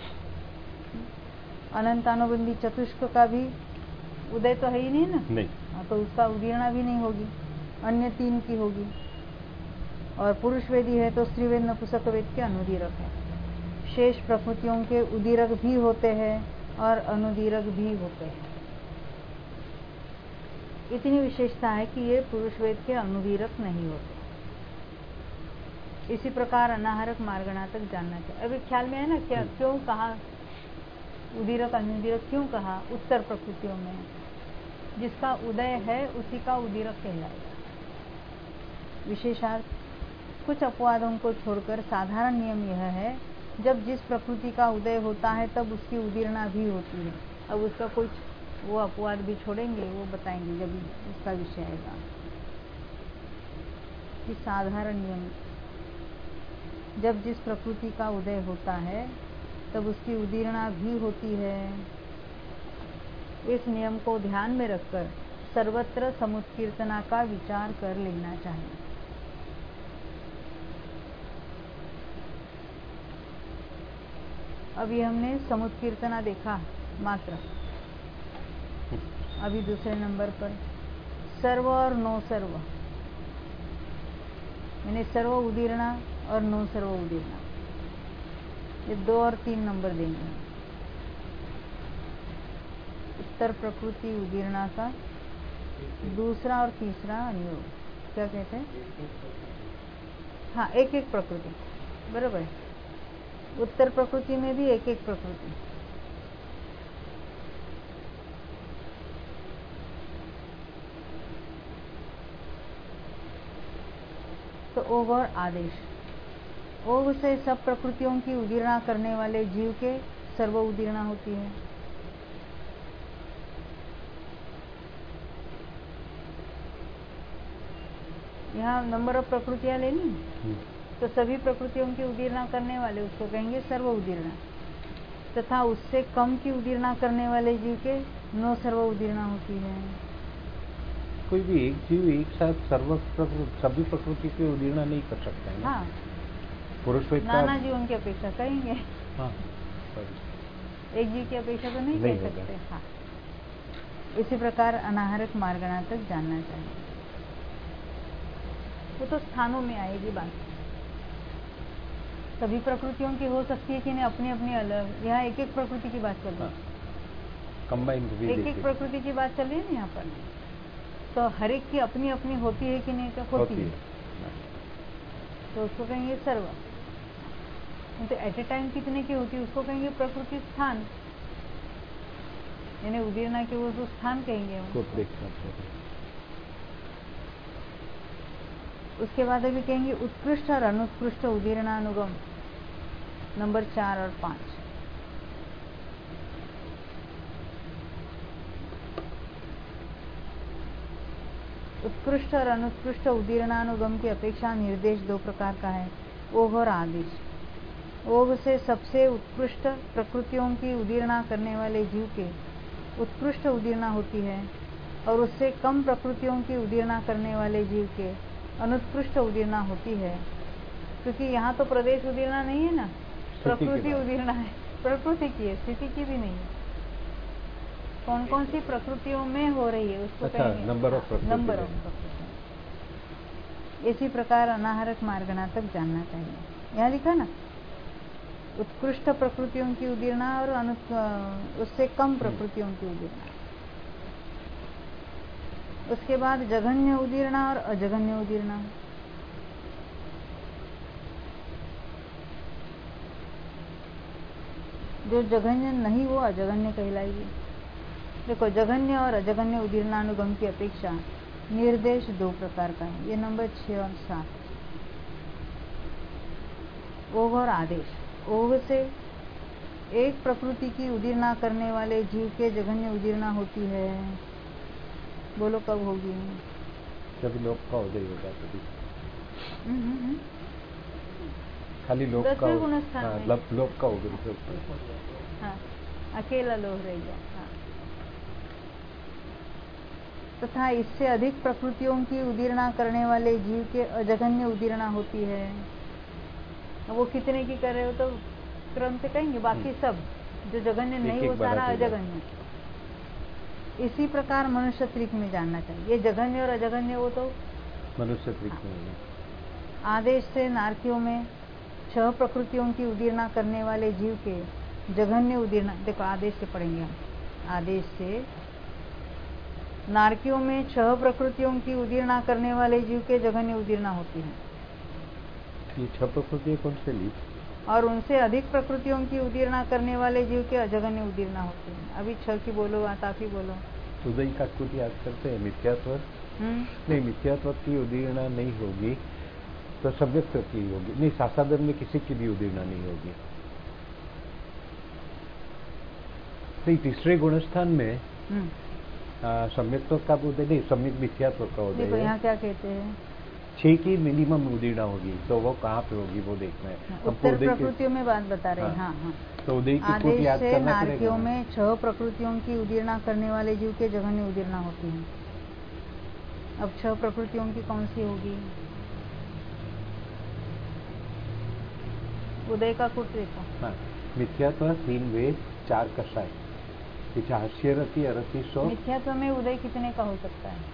अनंतानुबंधी चतुष्क का भी उदय तो है ही नहीं ना, नहीं। तो उसका उदीरणा भी नहीं होगी, अन्य तीन की होगी। और पुरुष वेदी है तो स्त्रीवेद नपुंसक वेद के अनुदीरक है। शेष प्रकृतियों के उदीरक भी होते हैं और अनुदीरक भी होते हैं। इतनी विशेषता है कि ये पुरुष वेद के अनुदीरक नहीं होते। इसी प्रकार अनाहरक मार्गणा तक जानना चाहिए। अभी ख्याल में है ना, क्या क्यों कहा उदीरक अनुदीरक, क्यों कहा उत्तर प्रकृतियों में? जिसका उदय है उसी का उदीरक कहलाएगा। विशेषार्थ कुछ अपवादों को छोड़कर साधारण नियम यह है, जब जिस प्रकृति का उदय होता है तब उसकी उदीरणा भी होती है। अब उसका कुछ वो अपवाद भी छोड़ेंगे, वो बताएंगे जब उसका विषय आएगा। कि साधारण नियम, जब जिस प्रकृति का उदय होता है तब उसकी उदीरणा भी होती है। इस नियम को ध्यान में रखकर सर्वत्र समुत्कीर्तना का विचार कर लेना चाहिए। अभी हमने समुत्कीर्तना देखा मात्र। अभी दूसरे नंबर पर सर्व और नो सर्व, यानी सर्व उदीरणा और नो सर्व उदीरणा, ये दो और तीन नंबर देंगे। उत्तर प्रकृति उदीरणा का दूसरा और तीसरा अनुयोग क्या कहते हैं? हाँ, एक एक प्रकृति, बराबर। उत्तर प्रकृति में भी एक एक प्रकृति। तो ओघ और आदेश, ओघ से सब प्रकृतियों की उदीरणा करने वाले जीव के सर्व उदीरणा होती है। यहाँ नंबर ऑफ प्रकृतियां लेनी, हम्म, तो सभी प्रकृतियों की उदीर्णा करने वाले उसको कहेंगे सर्व उदीर्णा, तथा उससे कम की उदीर्णा करने वाले जीव के नो सर्व उदीर्णा होती है। कोई भी एक जीव एक साथ सर्व प्रकृति सभी प्रकृति की उदीर्णा नहीं कर सकता है ना। हाँ, पुरुष नाना जीवों की अपेक्षा कहेंगे। हाँ, sorry। एक जीव की अपेक्षा तो नहीं, नहीं कह होगा। सकते। हाँ, इसी प्रकार अनाहरक मार्गणा तक जानना चाहिए। वो तो स्थानों में आएगी बात। सभी प्रकृतियों की हो सकती है कि नहीं, अपनी अपनी अलग। यहाँ एक एक प्रकृति की बात चल रही है, कंबाइन एक एक प्रकृति की बात चल रही है ना यहाँ पर। तो हर एक की अपनी अपनी होती है कि नहीं, तो होती, होती है, है। तो उसको कहेंगे सर्व। तो एट ए टाइम कितने की होती है उसको कहेंगे प्रकृति स्थान, यानी उदीर्णा के वो तो स्थान कहेंगे हम। उसके बाद अभी कहेंगे उत्कृष्ट और अनुत्कृष्ट उदीर्णानुगम, नंबर चार और पांच। उत्कृष्ट और अनुत्कृष्ट उदीर्णानुगम की अपेक्षा निर्देश दो प्रकार का है, ओघ और आदेश। ओघ से सबसे उत्कृष्ट प्रकृतियों की उदीर्णा करने वाले जीव के उत्कृष्ट उदीर्णा होती है, और उससे कम प्रकृतियों की उदीर्णा करने वाले जीव के अनुत्कृष्ट उदीर्णा होती है। क्योंकि यहाँ तो प्रदेश उदीर्णा नहीं है ना, प्रकृति उदीर्णा है, प्रकृति की है, स्थिति की भी नहीं है। कौन कौन सी प्रकृतियों में हो रही है उसको अच्छा, कहेंगे नंबर ऑफ प्रकृति, नंबर ऑफ प्रकृति। इसी प्रकार अनाहरक मार्गणा तक जानना चाहिए। यहाँ लिखा ना, उत्कृष्ट प्रकृतियों की उदीर्णा और अनु उससे कम प्रकृतियों की उदीर्णा। उसके बाद जघन्य उदीर्णा और अजघन्य उदीर्णा। जो जघन्य नहीं वो अजघन्य कहलाएगी। देखो, जघन्य और अजघन्य उदीर्णानुगम की अपेक्षा निर्देश दो प्रकार का है, ये नंबर छह और सात। ओघ और आदेश। ओघ से एक प्रकृति की उदीर्णा करने वाले जीव के जघन्य उदीर्णा होती है। बोलो कब होगी? जब लोक का उदय होगा तभी। खाली लोक का, हाँ, लोक का उदय। हाँ, अकेला लोह रहेगा। हाँ। तथा इससे अधिक प्रकृतियों की उदीर्णा करने वाले जीव के अजघन्य उदीर्णा होती है। वो कितने की कर रहे हो तो क्रम से कहेंगे, बाकी सब जो जघन्य नहीं वो सारा अजघन्य। इसी प्रकार मनुष्य त्रिक में जानना चाहिए। ये जघन्य और अजघन्य वो तो मनुष्य त्रिक में। आदेश से नारकियों में छह प्रकृतियों की उदीर्णा करने वाले जीव के जघन्य उदीर्णा, देखो आदेश से पढ़ेंगे हम। आदेश से नारकियों में छह प्रकृतियों की उदीर्णा करने वाले जीव के जघन्य उदीर्णा होती है। ये छह प्रकृतियां कौन से ली? और उनसे अधिक प्रकृतियों की उदीर्णा करने वाले जीव के अजघन्य उदीर्णा होती है। अभी छह की बोलो, आप ही बोलो। उदय का कुछ याद करते हैं, मिथ्यात्व नहीं, मिथ्यात्व की उदीर्णा नहीं होगी तो सम्यक्त्व की होगी। नहीं, सासादन में किसी की भी उदीर्णा नहीं होगी। नहीं, तीसरे गुणस्थान में सम्यक्त्व का उदय नहीं, सम्यक मिथ्यात्व का उदय। देखो यहाँ क्या कहते हैं, छह की मिनिमम उदीर्णा होगी, तो वो कहाँ पे होगी वो देखना है। उत्तर प्रकृतियों में बात बता रहे हैं। हाँ हाँ, तो उदय की आदेश याद से करना नारकियों में छह प्रकृतियों की उदीर्णा करने वाले जीव के जघन्य उदीर्णा होती है। अब छह प्रकृतियों की कौन सी होगी? उदय का कुट देखो। हाँ, मिथ्यात्व, तीन वेद, चार कषाय, हास्य रति अरति सौ। मिथ्यात्व में उदय कितने का हो सकता है?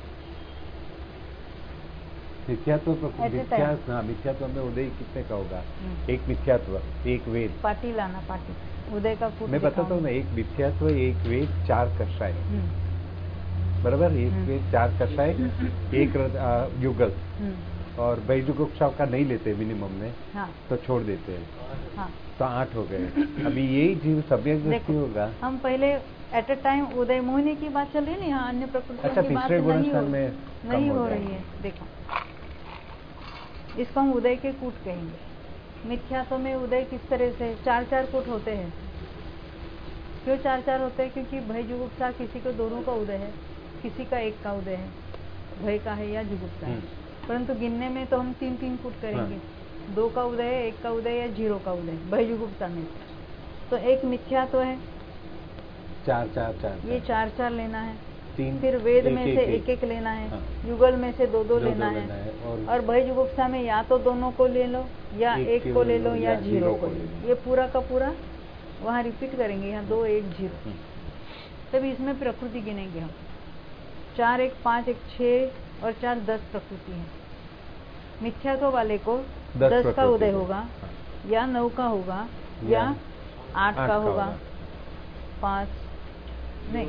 मिथ्यात्व मिथ्यात्व हाँ, मिथ्यात्व में उदय कितने का होगा? एक मिथ्यात्व, एक वेद। पाटी लाना, पाटी। उदय का कुट मैं बताता हूँ ना, एक मिथ्यात्व, एक वेद, चार कषाय, बराबर। एक वेद, चार कषाय, एक युगल। और वैजुगोत्सव का नहीं लेते मिनिमम में। हाँ। तो छोड़ देते हैं। हाँ। तो आठ हो गए। अभी यही जीव सम्यक दृष्टि होगा। हम पहले एट ए टाइम उदय मोहिनी की बात चल रही है ना, यहाँ अन्य प्रकृतियों अच्छा, की बात नहीं हो, में नहीं हो रही है। देखो, इसको हम उदय के कूट कहेंगे। मिथ्यात्व में उदय किस तरह से चार चार कूट होते हैं। क्यों चार चार होते हैं? क्योंकि भय जुगुप्सा किसी को दोनों का उदय है, किसी का एक का उदय है, भय का है या जुगुप्सा है। परंतु गिनने में तो हम तीन तीन फुट करेंगे। हाँ। दो का उदय, एक का उदय या जीरो का उदय, भयजुगुप्सा में। तो एक मिथ्या तो है, चार चार चार, ये चार चार लेना है। तीन, फिर वेद एक, में एक, से एक, एक एक लेना है। हाँ। युगल में से दो दो, दो लेना, दो है, लेना है। और, और भयजुगुप्सा में या तो दोनों को ले लो या एक, एक को ले लो या जीरो को ले लो। ये पूरा का पूरा वहाँ रिपीट करेंगे, यहाँ दो एक जीरो। तभी इसमें प्रकृति गिनेंगे हम। चार एक पाँच, एक छः और चार दस प्रकृति है। मिथ्यात्व वाले को दस, दस का उदय होगा। हाँ। या नौ का होगा या, या आठ का होगा, पाँच नहीं,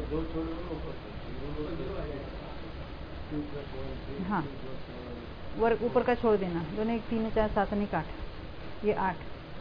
हाँ वर्ग ऊपर का छोड़ देना, दोनों एक तीन चार सात नहीं आठ, ये आठ।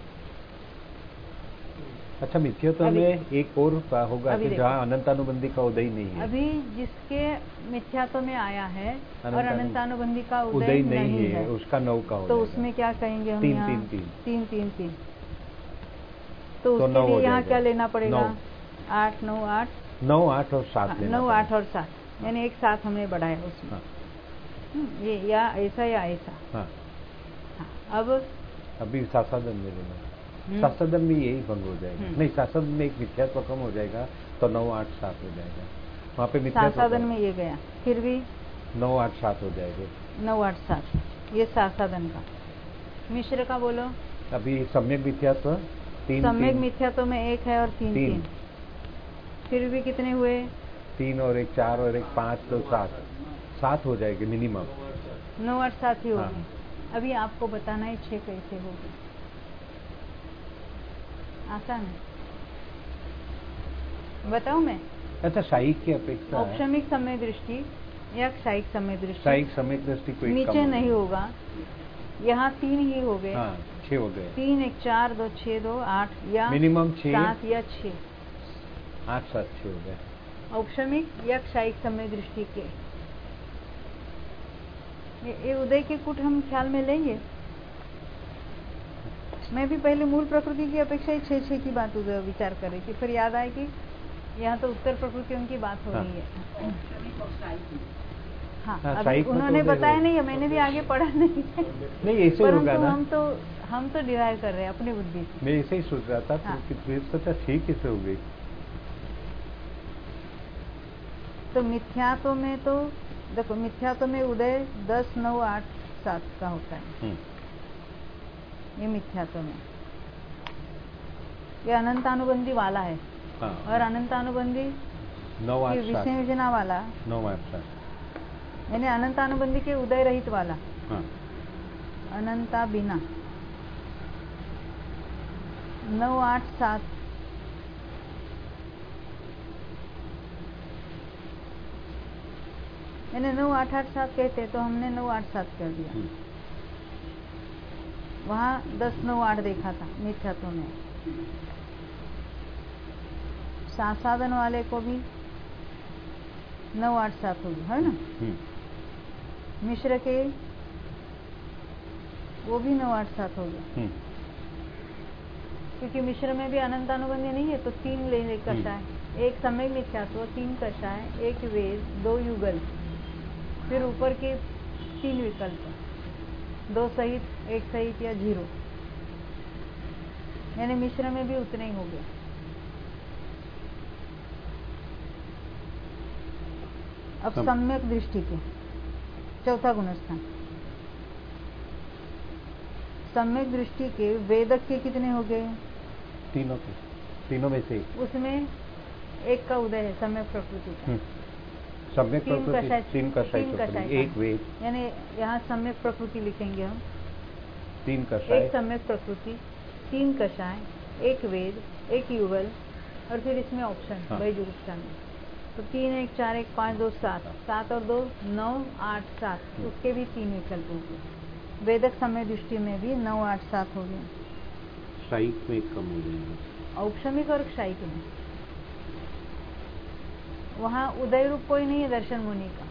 अच्छा, मिथ्यात्व में एक और होगा कि जहाँ अनंतानुबंधी का उदय नहीं है। अभी जिसके मिथ्यात्व में आया है और अनंतानुबंधी का उदय, उदय नहीं, नहीं है, है, उसका नौ का हो तो उसमें क्या कहेंगे हम? तीन, यहाँ तीन, तीन, तीन तीन तीन। तो उसके लिए यहाँ क्या लेना पड़ेगा? आठ नौ आठ, नौ आठ और सात, हाँ, नौ आठ और सात, यानी एक साथ हमने बढ़ाया उसमें। हाँ। ये या ऐसा या ऐसा। हाँ। हाँ। अब अभी सासादन में लेना, सासादन में यही भंग हो जाएगा। नहीं, सासादन में एक मिथ्यात्व कम हो जाएगा तो नौ आठ सात हो जाएगा। वहाँ पे मिथ्यात्व सासादन में ये गया, फिर भी नौ आठ सात हो जाएगा। नौ आठ सात, ये सासादन का। मिश्र का बोलो। अभी सम्यक मिथ्यात्व तीन, सम्यक मिथ्यात्व में एक है और तीन तीन, तीन। फिर भी कितने हुए? तीन और एक चार और एक पाँच, तो सात, सात हो जाएगी मिनिमम। नौ आठ सात ही होगी। हाँ। अभी आपको बताना है छह कैसे होगी। आसान है, बताऊं मैं? अच्छा, शायिक की अपेक्षा औपशमिक समय दृष्टि या क्षायिक समय दृष्टि? क्षायिक समय दृष्टि कोई नीचे नहीं होगा, यहाँ तीन ही हो गए। हाँ, छह हो गए। तीन एक चार, दो छः, दो आठ, या मिनिमम छह, सात या छः, आठ सात छह हो गए। औपशमिक या क्षायिक समय दृष्टि के ये, ये उदय के कूट हम ख्याल में लेंगे। मैं भी पहले मूल प्रकृति की अपेक्षा ही छः छः की बात उदय विचार कर रही थी, फिर याद आया कि यहाँ तो उत्तर प्रकृति उनकी बात हो रही है। हाँ, हाँ, अभी उन्होंने तो बताया नहीं है, मैंने भी आगे पढ़ा नहीं है। नहीं, ऐसे होगा ना। हम तो हम तो डिराइव कर रहे हैं अपनी बुद्धि से। मैं ऐसे ही सोच रहा था। हाँ। तो सोचा ठीक कैसे हो गई। तो मिथ्यात्व में तो देखो, मिथ्यात्व में उदय दस नौ आठ सात का होता है, ये मिथ्यात्व में। ये अनंतानुबंधी वाला है। हाँ। और अनंतानुबंधी नौ आठ विषय योजना वाला, नौ आठ सात, यानी अनंतानुबंधी के उदय रहित वाला। हाँ। अनंता बिना नौ आठ सात, यानी नौ आठ आठ सात कहते तो हमने नौ आठ सात कर दिया। वहाँ दस नौ आठ देखा था मिथ्यात्व में। सासादन वाले को भी नौ आठ सात होगी, है ना? मिश्र के वो भी नौ आठ सात हो गया, क्योंकि मिश्र में भी अनंतानुबंधी नहीं है, तो तीन ले कषाय, एक सम्यक मिथ्यात्व, तीन कषाय, एक वेद, दो युगल, फिर ऊपर के तीन विकल्प, दो सहित, एक सहित या जीरो, यानी मिश्र में भी उतने ही हो गए। अब सम्यक दृष्टि के चौथा गुणस्थान, सम्यक दृष्टि के वेदक के कितने हो गए? तीनों के, तीनों में से उसमें एक का उदय है सम्यक प्रकृति का। सम्यक प्रकृति तीन कषाय, एक वेद, यानी यहाँ सम्यक प्रकृति लिखेंगे हम। तीन कषाय, एक सम्यक प्रकृति, तीन कषाय, एक वेद, एक युगल, और फिर इसमें ऑप्शन भाई जुगुप्सा में। तो तीन एक चार एक पाँच दो सात, सात और दो नौ आठ सात, उसके भी तीन विकल्प हो गए। वेदक समय दृष्टि में भी नौ आठ सात हो गए। क्षायिक में कम हो जाएगा। औपशमिक और क्षायिक में वहाँ उदय रूप कोई नहीं है दर्शन मुनि का।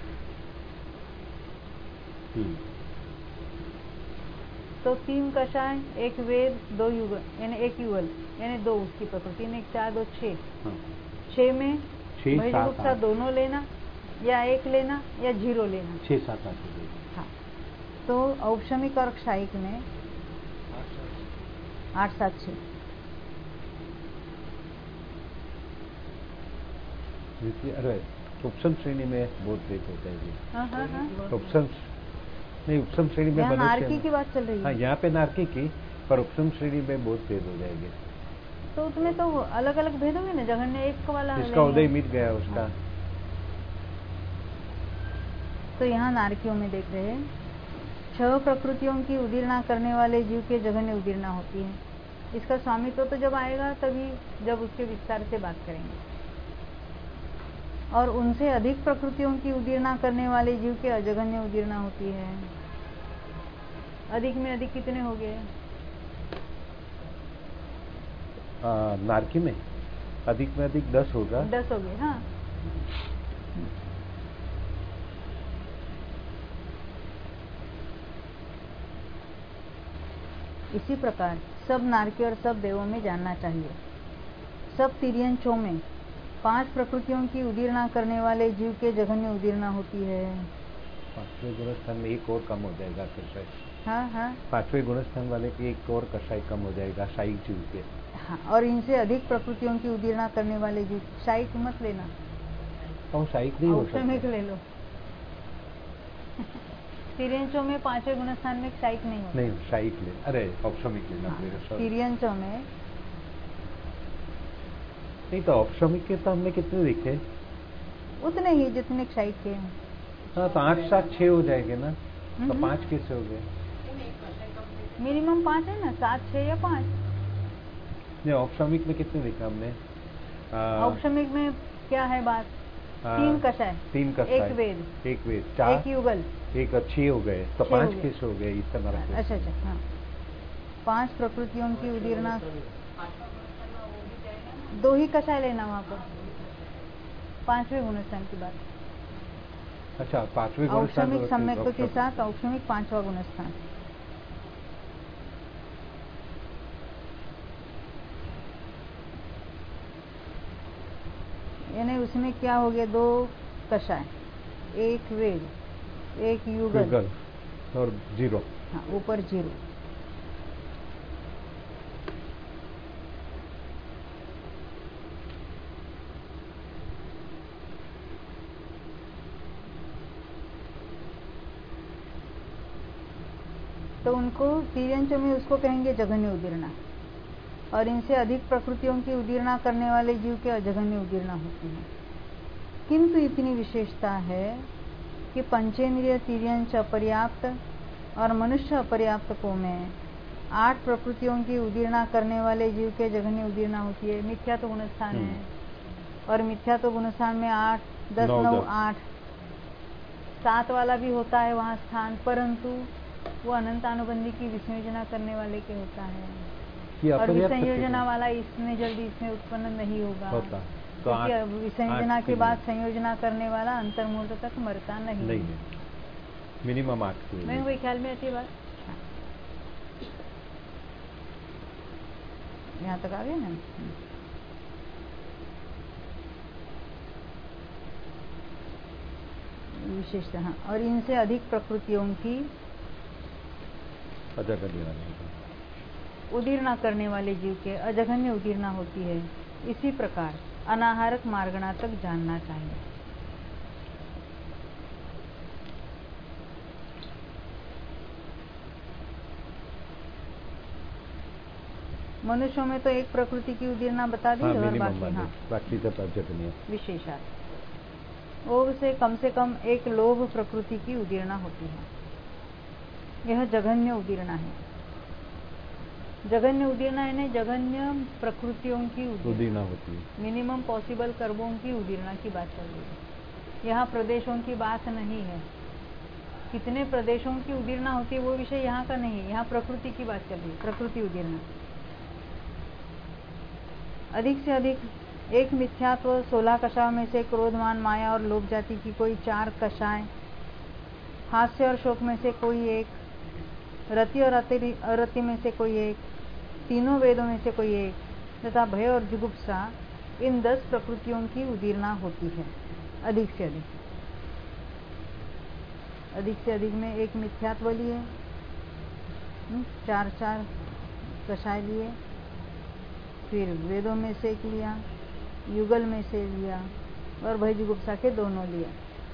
तो तीन कषाय, एक वेद, दो युगल, यानी एक युगल, यानी दो उसकी प्रकृति, तीन एक चार दो छः, छः में भयजुगुप्सा दोनों लेना या एक लेना या जीरो लेना, छः सात आठ। हाँ, तो औपशमिक और क्षायिक में आठ सात छः। अरे उपसम श्रेणी में बहुत भेद हो जाएगी। हाँ हाँ हाँ। उपसम नहीं, उपसम श्रेणी में नारकी की बात चल रही है। हाँ, यहाँ पे नारकी की, पर उपसम श्रेणी में बहुत भेद हो जाएगी। तो उसमें तो अलग अलग भेद होंगे ना, जघन्य एक वाला जिसका उदय मिट गया उसका। तो यहाँ नारकियों में देख रहे हैं, छह प्रकृतियों की उदीर्णा करने वाले जीव के जघन्य उदीर्णा होती है। इसका स्वामित्व तो जब आएगा तभी, जब उसके विस्तार से बात करेंगे। और उनसे अधिक प्रकृतियों की उदीर्णा करने वाले जीव के अजघन्य उदीर्णा होती है। अधिक में अधिक कितने हो गए? नारकी में अधिक में अधिक दस होगा। दस हो गए। हाँ, इसी प्रकार सब नारकी और सब देवों में जानना चाहिए। सब तिर्यंचों में पांच प्रकृतियों की उदीर्णा करने वाले जीव के जघन्य उदीर्णा होती है। पांचवें गुणस्थान में एक और कम हो जाएगा कषाय। हाँ हाँ, पांचवें गुणस्थान वाले की एक और कषाय कम हो जाएगा शायिक जीव के। हाँ, और इनसे अधिक प्रकृतियों की उदीर्णा करने वाले जीव, शायिक मत लेना, और शायिक नहीं हो सकता। औपशमिक ले लो। तिर्यंचों में पांचवें गुणस्थान में शायिक नहीं होता। नहीं, शायिक ले, अरे औपशमिक लेना पड़ेगा। तिर्यंचों में नहीं, तो औपशमिक के तो हमने कितने देखे? उतने ही जितने क्षायिक के हैं। हाँ, तो आठ सात छह हो जाएंगे ना, तो पांच कैसे हो गए? मिनिमम पांच है ना, सात छह या पांच। नहीं, औपशमिक में कितने देखा हमने? औपशमिक में क्या है बात? आ, तीन कषाय, तीन कषाय, एक वेद, एक वेद, चार, एक युगल, एक छह हो गए, तो पांच कैसे हो गए इस तरह? अच्छा अच्छा, हाँ, पांच प्रकृतियों की उदीर्णा। दो ही कषाय लेना वहाँ पर, पांचवें गुणस्थान की बात। अच्छा, पांचवें गुणस्थान, औपशमिक सम्यक्त्व के साथ औपशमिक पांचवा गुणस्थान। यानी उसमें क्या हो गया? दो कषाय, एक वेद, एक युगल, युगल और जीरो। हाँ, ऊपर जीरो। तो उनको तिर्यंचों में उसको कहेंगे जघन्य उदीर्णा, और इनसे अधिक प्रकृतियों की उदीर्णा करने वाले जीव के अजघन्य उदीर्णा होती है। किंतु इतनी विशेषता है कि पंचेंद्रिय तिर्यंच अपर्याप्त और मनुष्य अपर्याप्त को में आठ प्रकृतियों की उदीर्णा करने वाले जीव के जघन्य उदीर्णा होती है। मिथ्या तो गुणस्थान है, और मिथ्या तो गुणस्थान में आठ, दस, नौ, आठ, सात वाला भी होता है वहाँ स्थान, परंतु वो अनंतानुबंधी की विसंयोजना करने वाले के होता है, और विसंयोजना वाला इसमें जल्दी इसमें उत्पन्न नहीं होगा, होता। तो विसंयोजना के बाद संयोजना करने वाला अंतर्मुहूर्त तक मरता नहीं, नहीं है। मिनिमम आठ की। मैं वही ख्याल में आती बात। यहाँ तक आ गए ना? विशेषता। हाँ, और इनसे अधिक प्रकृतियों की उदीर्णा करने वाले जीव के अजघन्य उदीर्णा होती है। इसी प्रकार अनाहारक मार्गणा तक जानना चाहिए। मनुष्यों में तो एक प्रकृति की उदीर्णा बता दी, हाँ, और बाकी हाँ बाकी सब अजघन्य विशेषात। वो से कम से कम एक लोभ प्रकृति की उदीर्णा होती है। यह जघन्य उदीर्णा है। जघन्य उदीर्णा यानी जघन्य प्रकृतियों की उदीर्णा होती है। मिनिमम पॉसिबल कर्मों की उदीर्णा की बात चल रही है। यहाँ प्रदेशों की बात नहीं है, कितने प्रदेशों की उदीर्णा होती है वो विषय यहाँ का नहीं है। यहाँ प्रकृति की बात चल रही है, प्रकृति उदीर्णा। अधिक से अधिक एक मिथ्यात्व सोलह कषायों में से क्रोधमान, माया और लोभ जाति की कोई चार कषाय, हास्य और शोक में से कोई एक, रति और अरति में से कोई एक, तीनों वेदों में से कोई एक, तथा भय और जुगुप्सा, इन दस प्रकृतियों की उदीर्णा होती है अधिक से अधिक। अधिक से अधिक में एक मिथ्यात्व लिए, चार चार कषाय लिए, फिर वेदों में से एक लिया, युगल में से लिया और भयजुगुप्सा के दोनों लिया।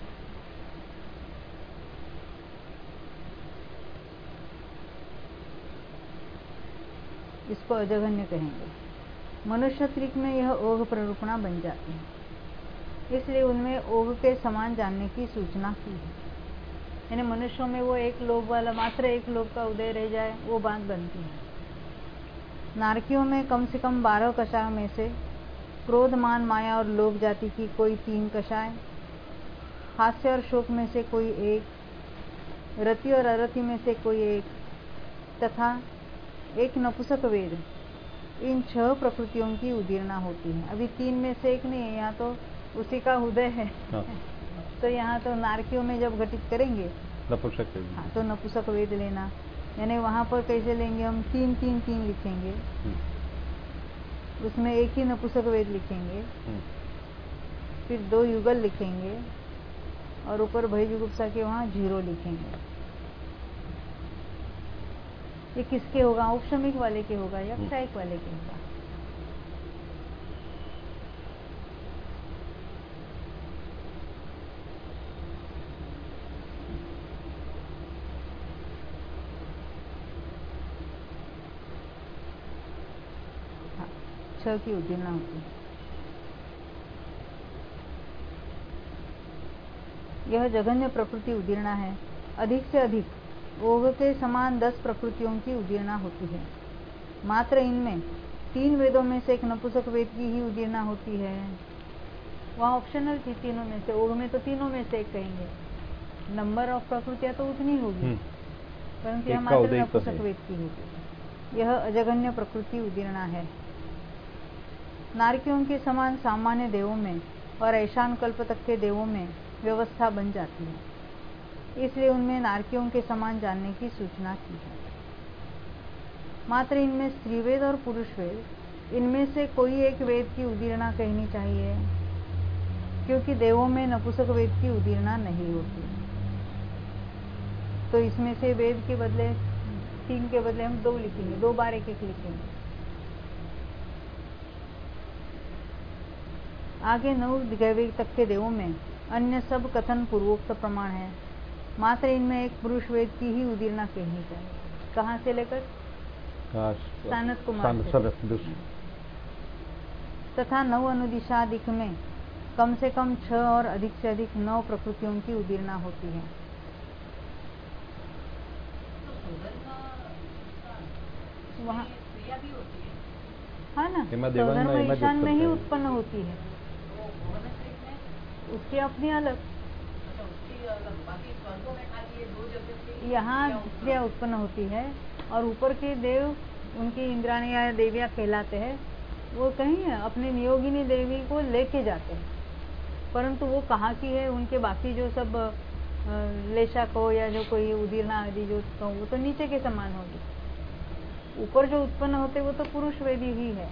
इसको अजघन्य कहेंगे। मनुष्य त्रिक में यह ओघ प्ररूपणा बन जाती है, इसलिए उनमें ओघ के समान जानने की सूचना की है। यानी मनुष्यों में वो एक लोभ वाला, मात्र एक लोभ का उदय रह जाए, वो बात बनती है। नारकियों में कम से कम बारह कषायों में से क्रोध, मान, माया और लोभ जाति की कोई तीन कषाय, हास्य और शोक में से कोई एक, रति और अरति में से कोई एक, तथा एक नपुंसक वेद, इन छह प्रकृतियों की उदीर्णा होती है। अभी तीन में से एक नहीं है, यहाँ तो उसी का उदय है। हाँ। तो यहाँ तो नारकियों में जब घटित करेंगे नपुंसक वेद, हाँ, तो नपुंसक वेद लेना, यानी वहाँ पर कैसे लेंगे हम, तीन तीन तीन लिखेंगे, उसमें एक ही नपुंसक वेद लिखेंगे, फिर दो युगल लिखेंगे और ऊपर भयजुगुप्सा के वहाँ जीरो लिखेंगे। ये किसके होगा, औपशमिक वाले के होगा या क्षयिक वाले के होगा? हाँ, छह की उदीर्णा होती है। यह जघन्य प्रकृति उदीर्णा है। अधिक से अधिक ओघ के समान दस प्रकृतियों की उदीर्णा होती है। मात्र इनमें तीन वेदों में से एक नपुंसक वेद की ही उदीर्णा होती है। वहाँ ऑप्शनल थी तीनों में से, ओघ में तो तीनों में से एक कहेंगे, नंबर ऑफ प्रकृतियां तो उतनी होगी, परंतु यह मात्र नपुंसक वेद की होगी। यह अजघन्य प्रकृति उदीर्णा है। नारकियों के समान सामान्य देवों में और ऐशान कल्प तक के देवों में व्यवस्था बन जाती है, इसलिए उनमें नारकियों के समान जानने की सूचना की है। मात्र इनमें स्त्री वेद और पुरुष वेद, इनमें से कोई एक वेद की उदीर्णा कहनी चाहिए, क्योंकि देवों में नपुंसक वेद की उदीर्णा नहीं होती। तो इसमें से वेद के बदले, तीन के बदले हम दो लिखेंगे, दो बार एक एक लिखेंगे। आगे नौ दिग्वेद तक के देवों में अन्य सब कथन पूर्वोक्त प्रमाण है। मात्र इनमें एक पुरुष वेद की ही उदीर्णा कहनी चाहिए। कहाँ से लेकर? सानत कुमार से। तथा नौ अनुदिशादिक में कम से कम छह और अधिक से अधिक नौ प्रकृतियों की उदीर्णा होती है। वहाँ हाँ ना, सौधर्म ईशान में ही उत्पन्न होती है, उसकी अपनी अलग। यहाँ स्त्रियाँ उत्पन्न होती है और ऊपर के देव, उनकी इंद्राणी या देवियाँ कहलाते हैं, वो कहीं अपने नियोगिनी देवी को लेके जाते हैं, परंतु वो कहाँ की है, उनके बाकी जो सब लेशा को या जो कोई उदीर्णा आदि जो तो वो तो नीचे के समान होगी। ऊपर जो उत्पन्न होते वो तो पुरुष वेदी ही है।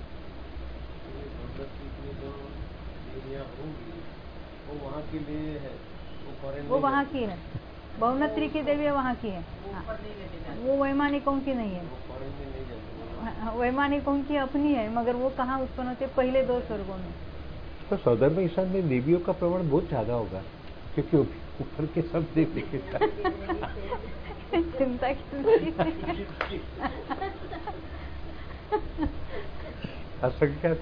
वो वहाँ के लिए है, वो वहाँ की है, बहुनत्री की देवी वहाँ की है। हाँ, वो वैमानिकों की नहीं है, वैमानिकों की अपनी है, मगर वो कहाँ उत्पन्न होते, पहले दो स्वर्गों में। तो सौधर्म ईशान में देवियों का प्रमाण बहुत ज्यादा होगा, क्योंकि ऊपर के सब देव देखे चिंता की असंख्या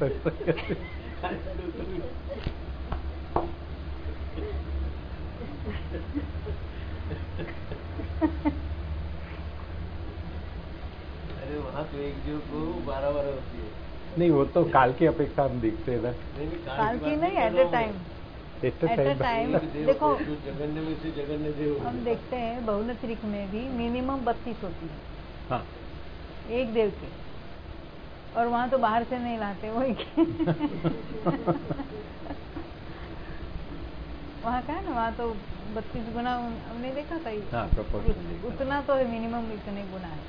अरे वहाँ तो एक जो को बारह बारह होती है। नहीं, वो तो काल की अपेक्षा हम देखते हैं ना। काल की नहीं, at a time at a time. देखो जगन्य में से जगन्य देव हम देखते हैं बहुनत्रिक में भी मिनिमम बत्तीस होती है। हाँ, एक देव के, और वहाँ तो बाहर से नहीं लाते वही वहाँ का है ना, वहाँ तो बत्तीस गुना हमने देखा था। हाँ, उतना तो है, मिनिमम इतने गुना है।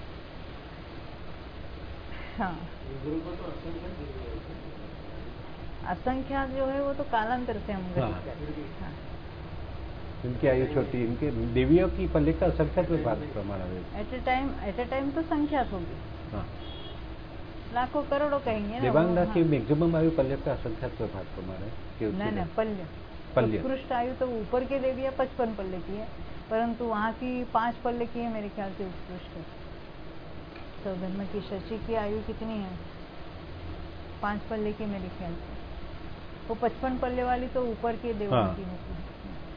हाँ, गुरु को तो असंख्यात जो है वो तो कालांतर से हम हाँ। ग्रहित करते हैं। इनकी आयु छोटी, इनके देवियों की पल्ले का असंख्यात में भाग प्रमाण है। At a time at a time तो संख्यात होगी, हाँ। लाखों करोड़ों कहेंगे ना। देवांगना वो, की हाँ। मैक्सिमम आयु पल्ले का असंख्यात में भाग प्रमाण है कि नहीं नहीं, पल्य पल्य। उत्कृष्ट आयु तो ऊपर के देवियाँ पचपन पल्ले की है, परंतु वहाँ की पांच पल्ले की है मेरे ख्याल से उत्कृष्ट है। तो धर्म की शची की आयु कितनी है? पांच पल्ले की मेरे ख्याल से। वो पचपन पल्ले वाली तो ऊपर के देवों हाँ। की होती है।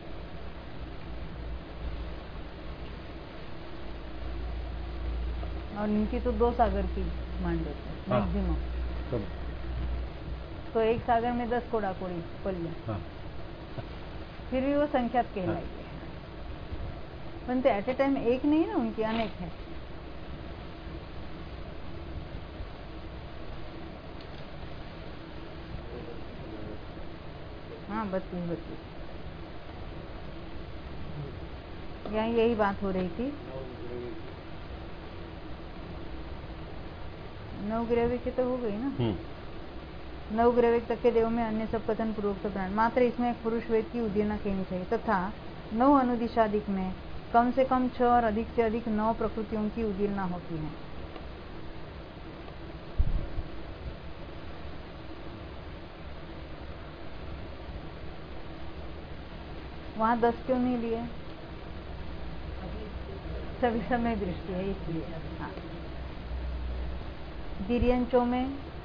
और इनकी तो दो सागर की मान लेते हैं हाँ। मैक्सिमम। तो, तो एक सागर में दस कोड़ा कोड़ी पल्ले, हाँ। फिर भी वो संख्यात कहलाएगी। परंतु एट ए टाइम एक नहीं है ना, उनकी अनेक है। हाँ, बत्तीस बत्तीस। यहाँ यही बात हो रही थी। नवग्रह की तो हो गई ना। नवग्रह तक के देव में अन्य सब कथन पूर्वक प्राण, मात्र इसमें एक पुरुष वेद की उदीर्णा कहनी चाहिए, तथा नौ अनुदिशादिक में कम से कम छह और अधिक से अधिक नौ प्रकृतियों की उदीर्णा होती है। वहां दस क्यों नहीं लिए? सभी समय दृष्टि है इसलिए। हाँ। दिरियंचों में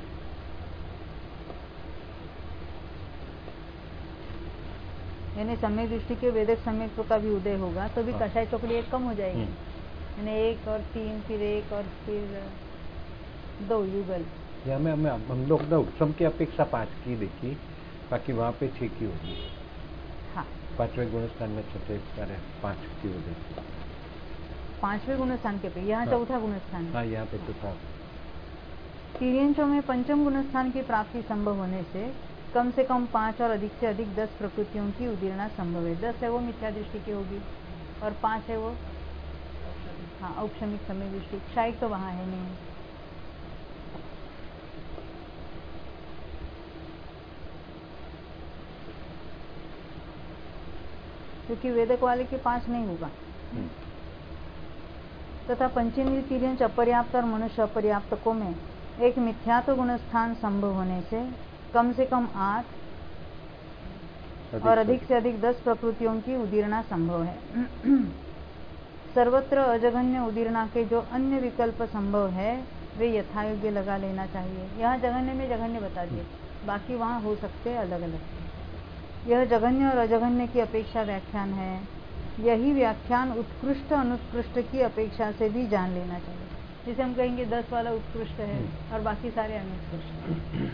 यानी समय दृष्टि के वेदक समय का भी उदय होगा तो भी हाँ। कषाय चौकड़ी एक कम हो जाएगी। यानी एक और तीन, फिर एक और फिर दो युगल। या में हम हम लोग ना उपसम की अपेक्षा पांच की देखी, बाकी वहाँ पे छह की होगी। हाँ। पांचवें गुण स्थान में छठे सारे पांच की हो गई। पांचवें गुण स्थान के पे यहाँ हाँ। चौथा गुण स्थान। हाँ, यहाँ पे चौथा। तिर्यंचों में पंचम गुण स्थान की प्राप्ति संभव होने से कम से कम पांच और अधिक से अधिक दस प्रकृतियों की उदीर्णा संभव है। दस है वो मिथ्या दृष्टि की होगी और पांच है वो हाँ औपशमिक समय दृष्टि। क्षायिक तो वहां है नहीं। क्योंकि वेदक वाले के पांच नहीं होगा। तथा पंचेंद्रिय तिर्यंच अपर्याप्त और मनुष्य अपर्याप्तकों में एक मिथ्यात्व गुण स्थान संभव होने से कम से कम आठ और अधिक से अधिक दस प्रकृतियों की उदीर्णा संभव है। सर्वत्र अजघन्य उदीर्णा के जो अन्य विकल्प संभव है वे यथायोग्य लगा लेना चाहिए। यहाँ जघन्य में जघन्य बता दिए, बाकी वहाँ हो सकते हैं अलग अलग। यह जघन्य और अजघन्य की अपेक्षा व्याख्यान है। यही व्याख्यान उत्कृष्ट अनुत्कृष्ट की अपेक्षा से भी जान लेना चाहिए। जैसे हम कहेंगे दस वाला उत्कृष्ट है और बाकी सारे अनुत्कृष्ट।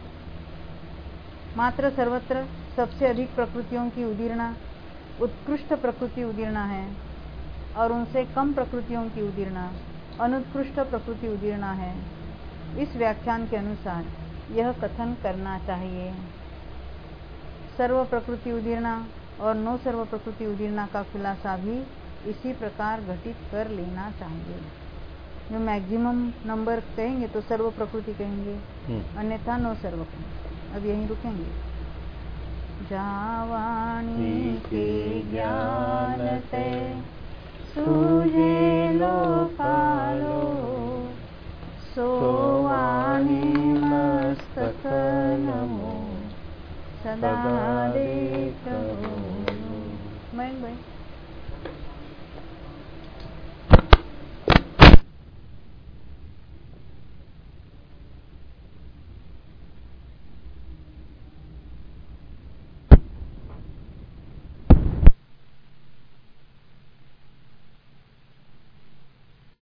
मात्र सर्वत्र सबसे अधिक प्रकृतियों की उदीर्णा उत्कृष्ट प्रकृति उदीर्णा है और उनसे कम प्रकृतियों की उदीर्णा अनुत्कृष्ट प्रकृति उदीर्णा है। इस व्याख्यान के अनुसार यह कथन करना चाहिए। सर्व प्रकृति उदीर्णा और नो सर्व प्रकृति उदीर्णा का खुलासा भी इसी प्रकार घटित कर लेना चाहिए। जो मैक्सिमम नंबर कहेंगे तो सर्व प्रकृति कहेंगे, अन्यथा नो सर्व कहेंगे। अब यहीं रुकेंगे। जावाणी के ज्ञान ते सूझे लोकालो सोवाणी मस्तक नमो सदा देखो। मैं भाई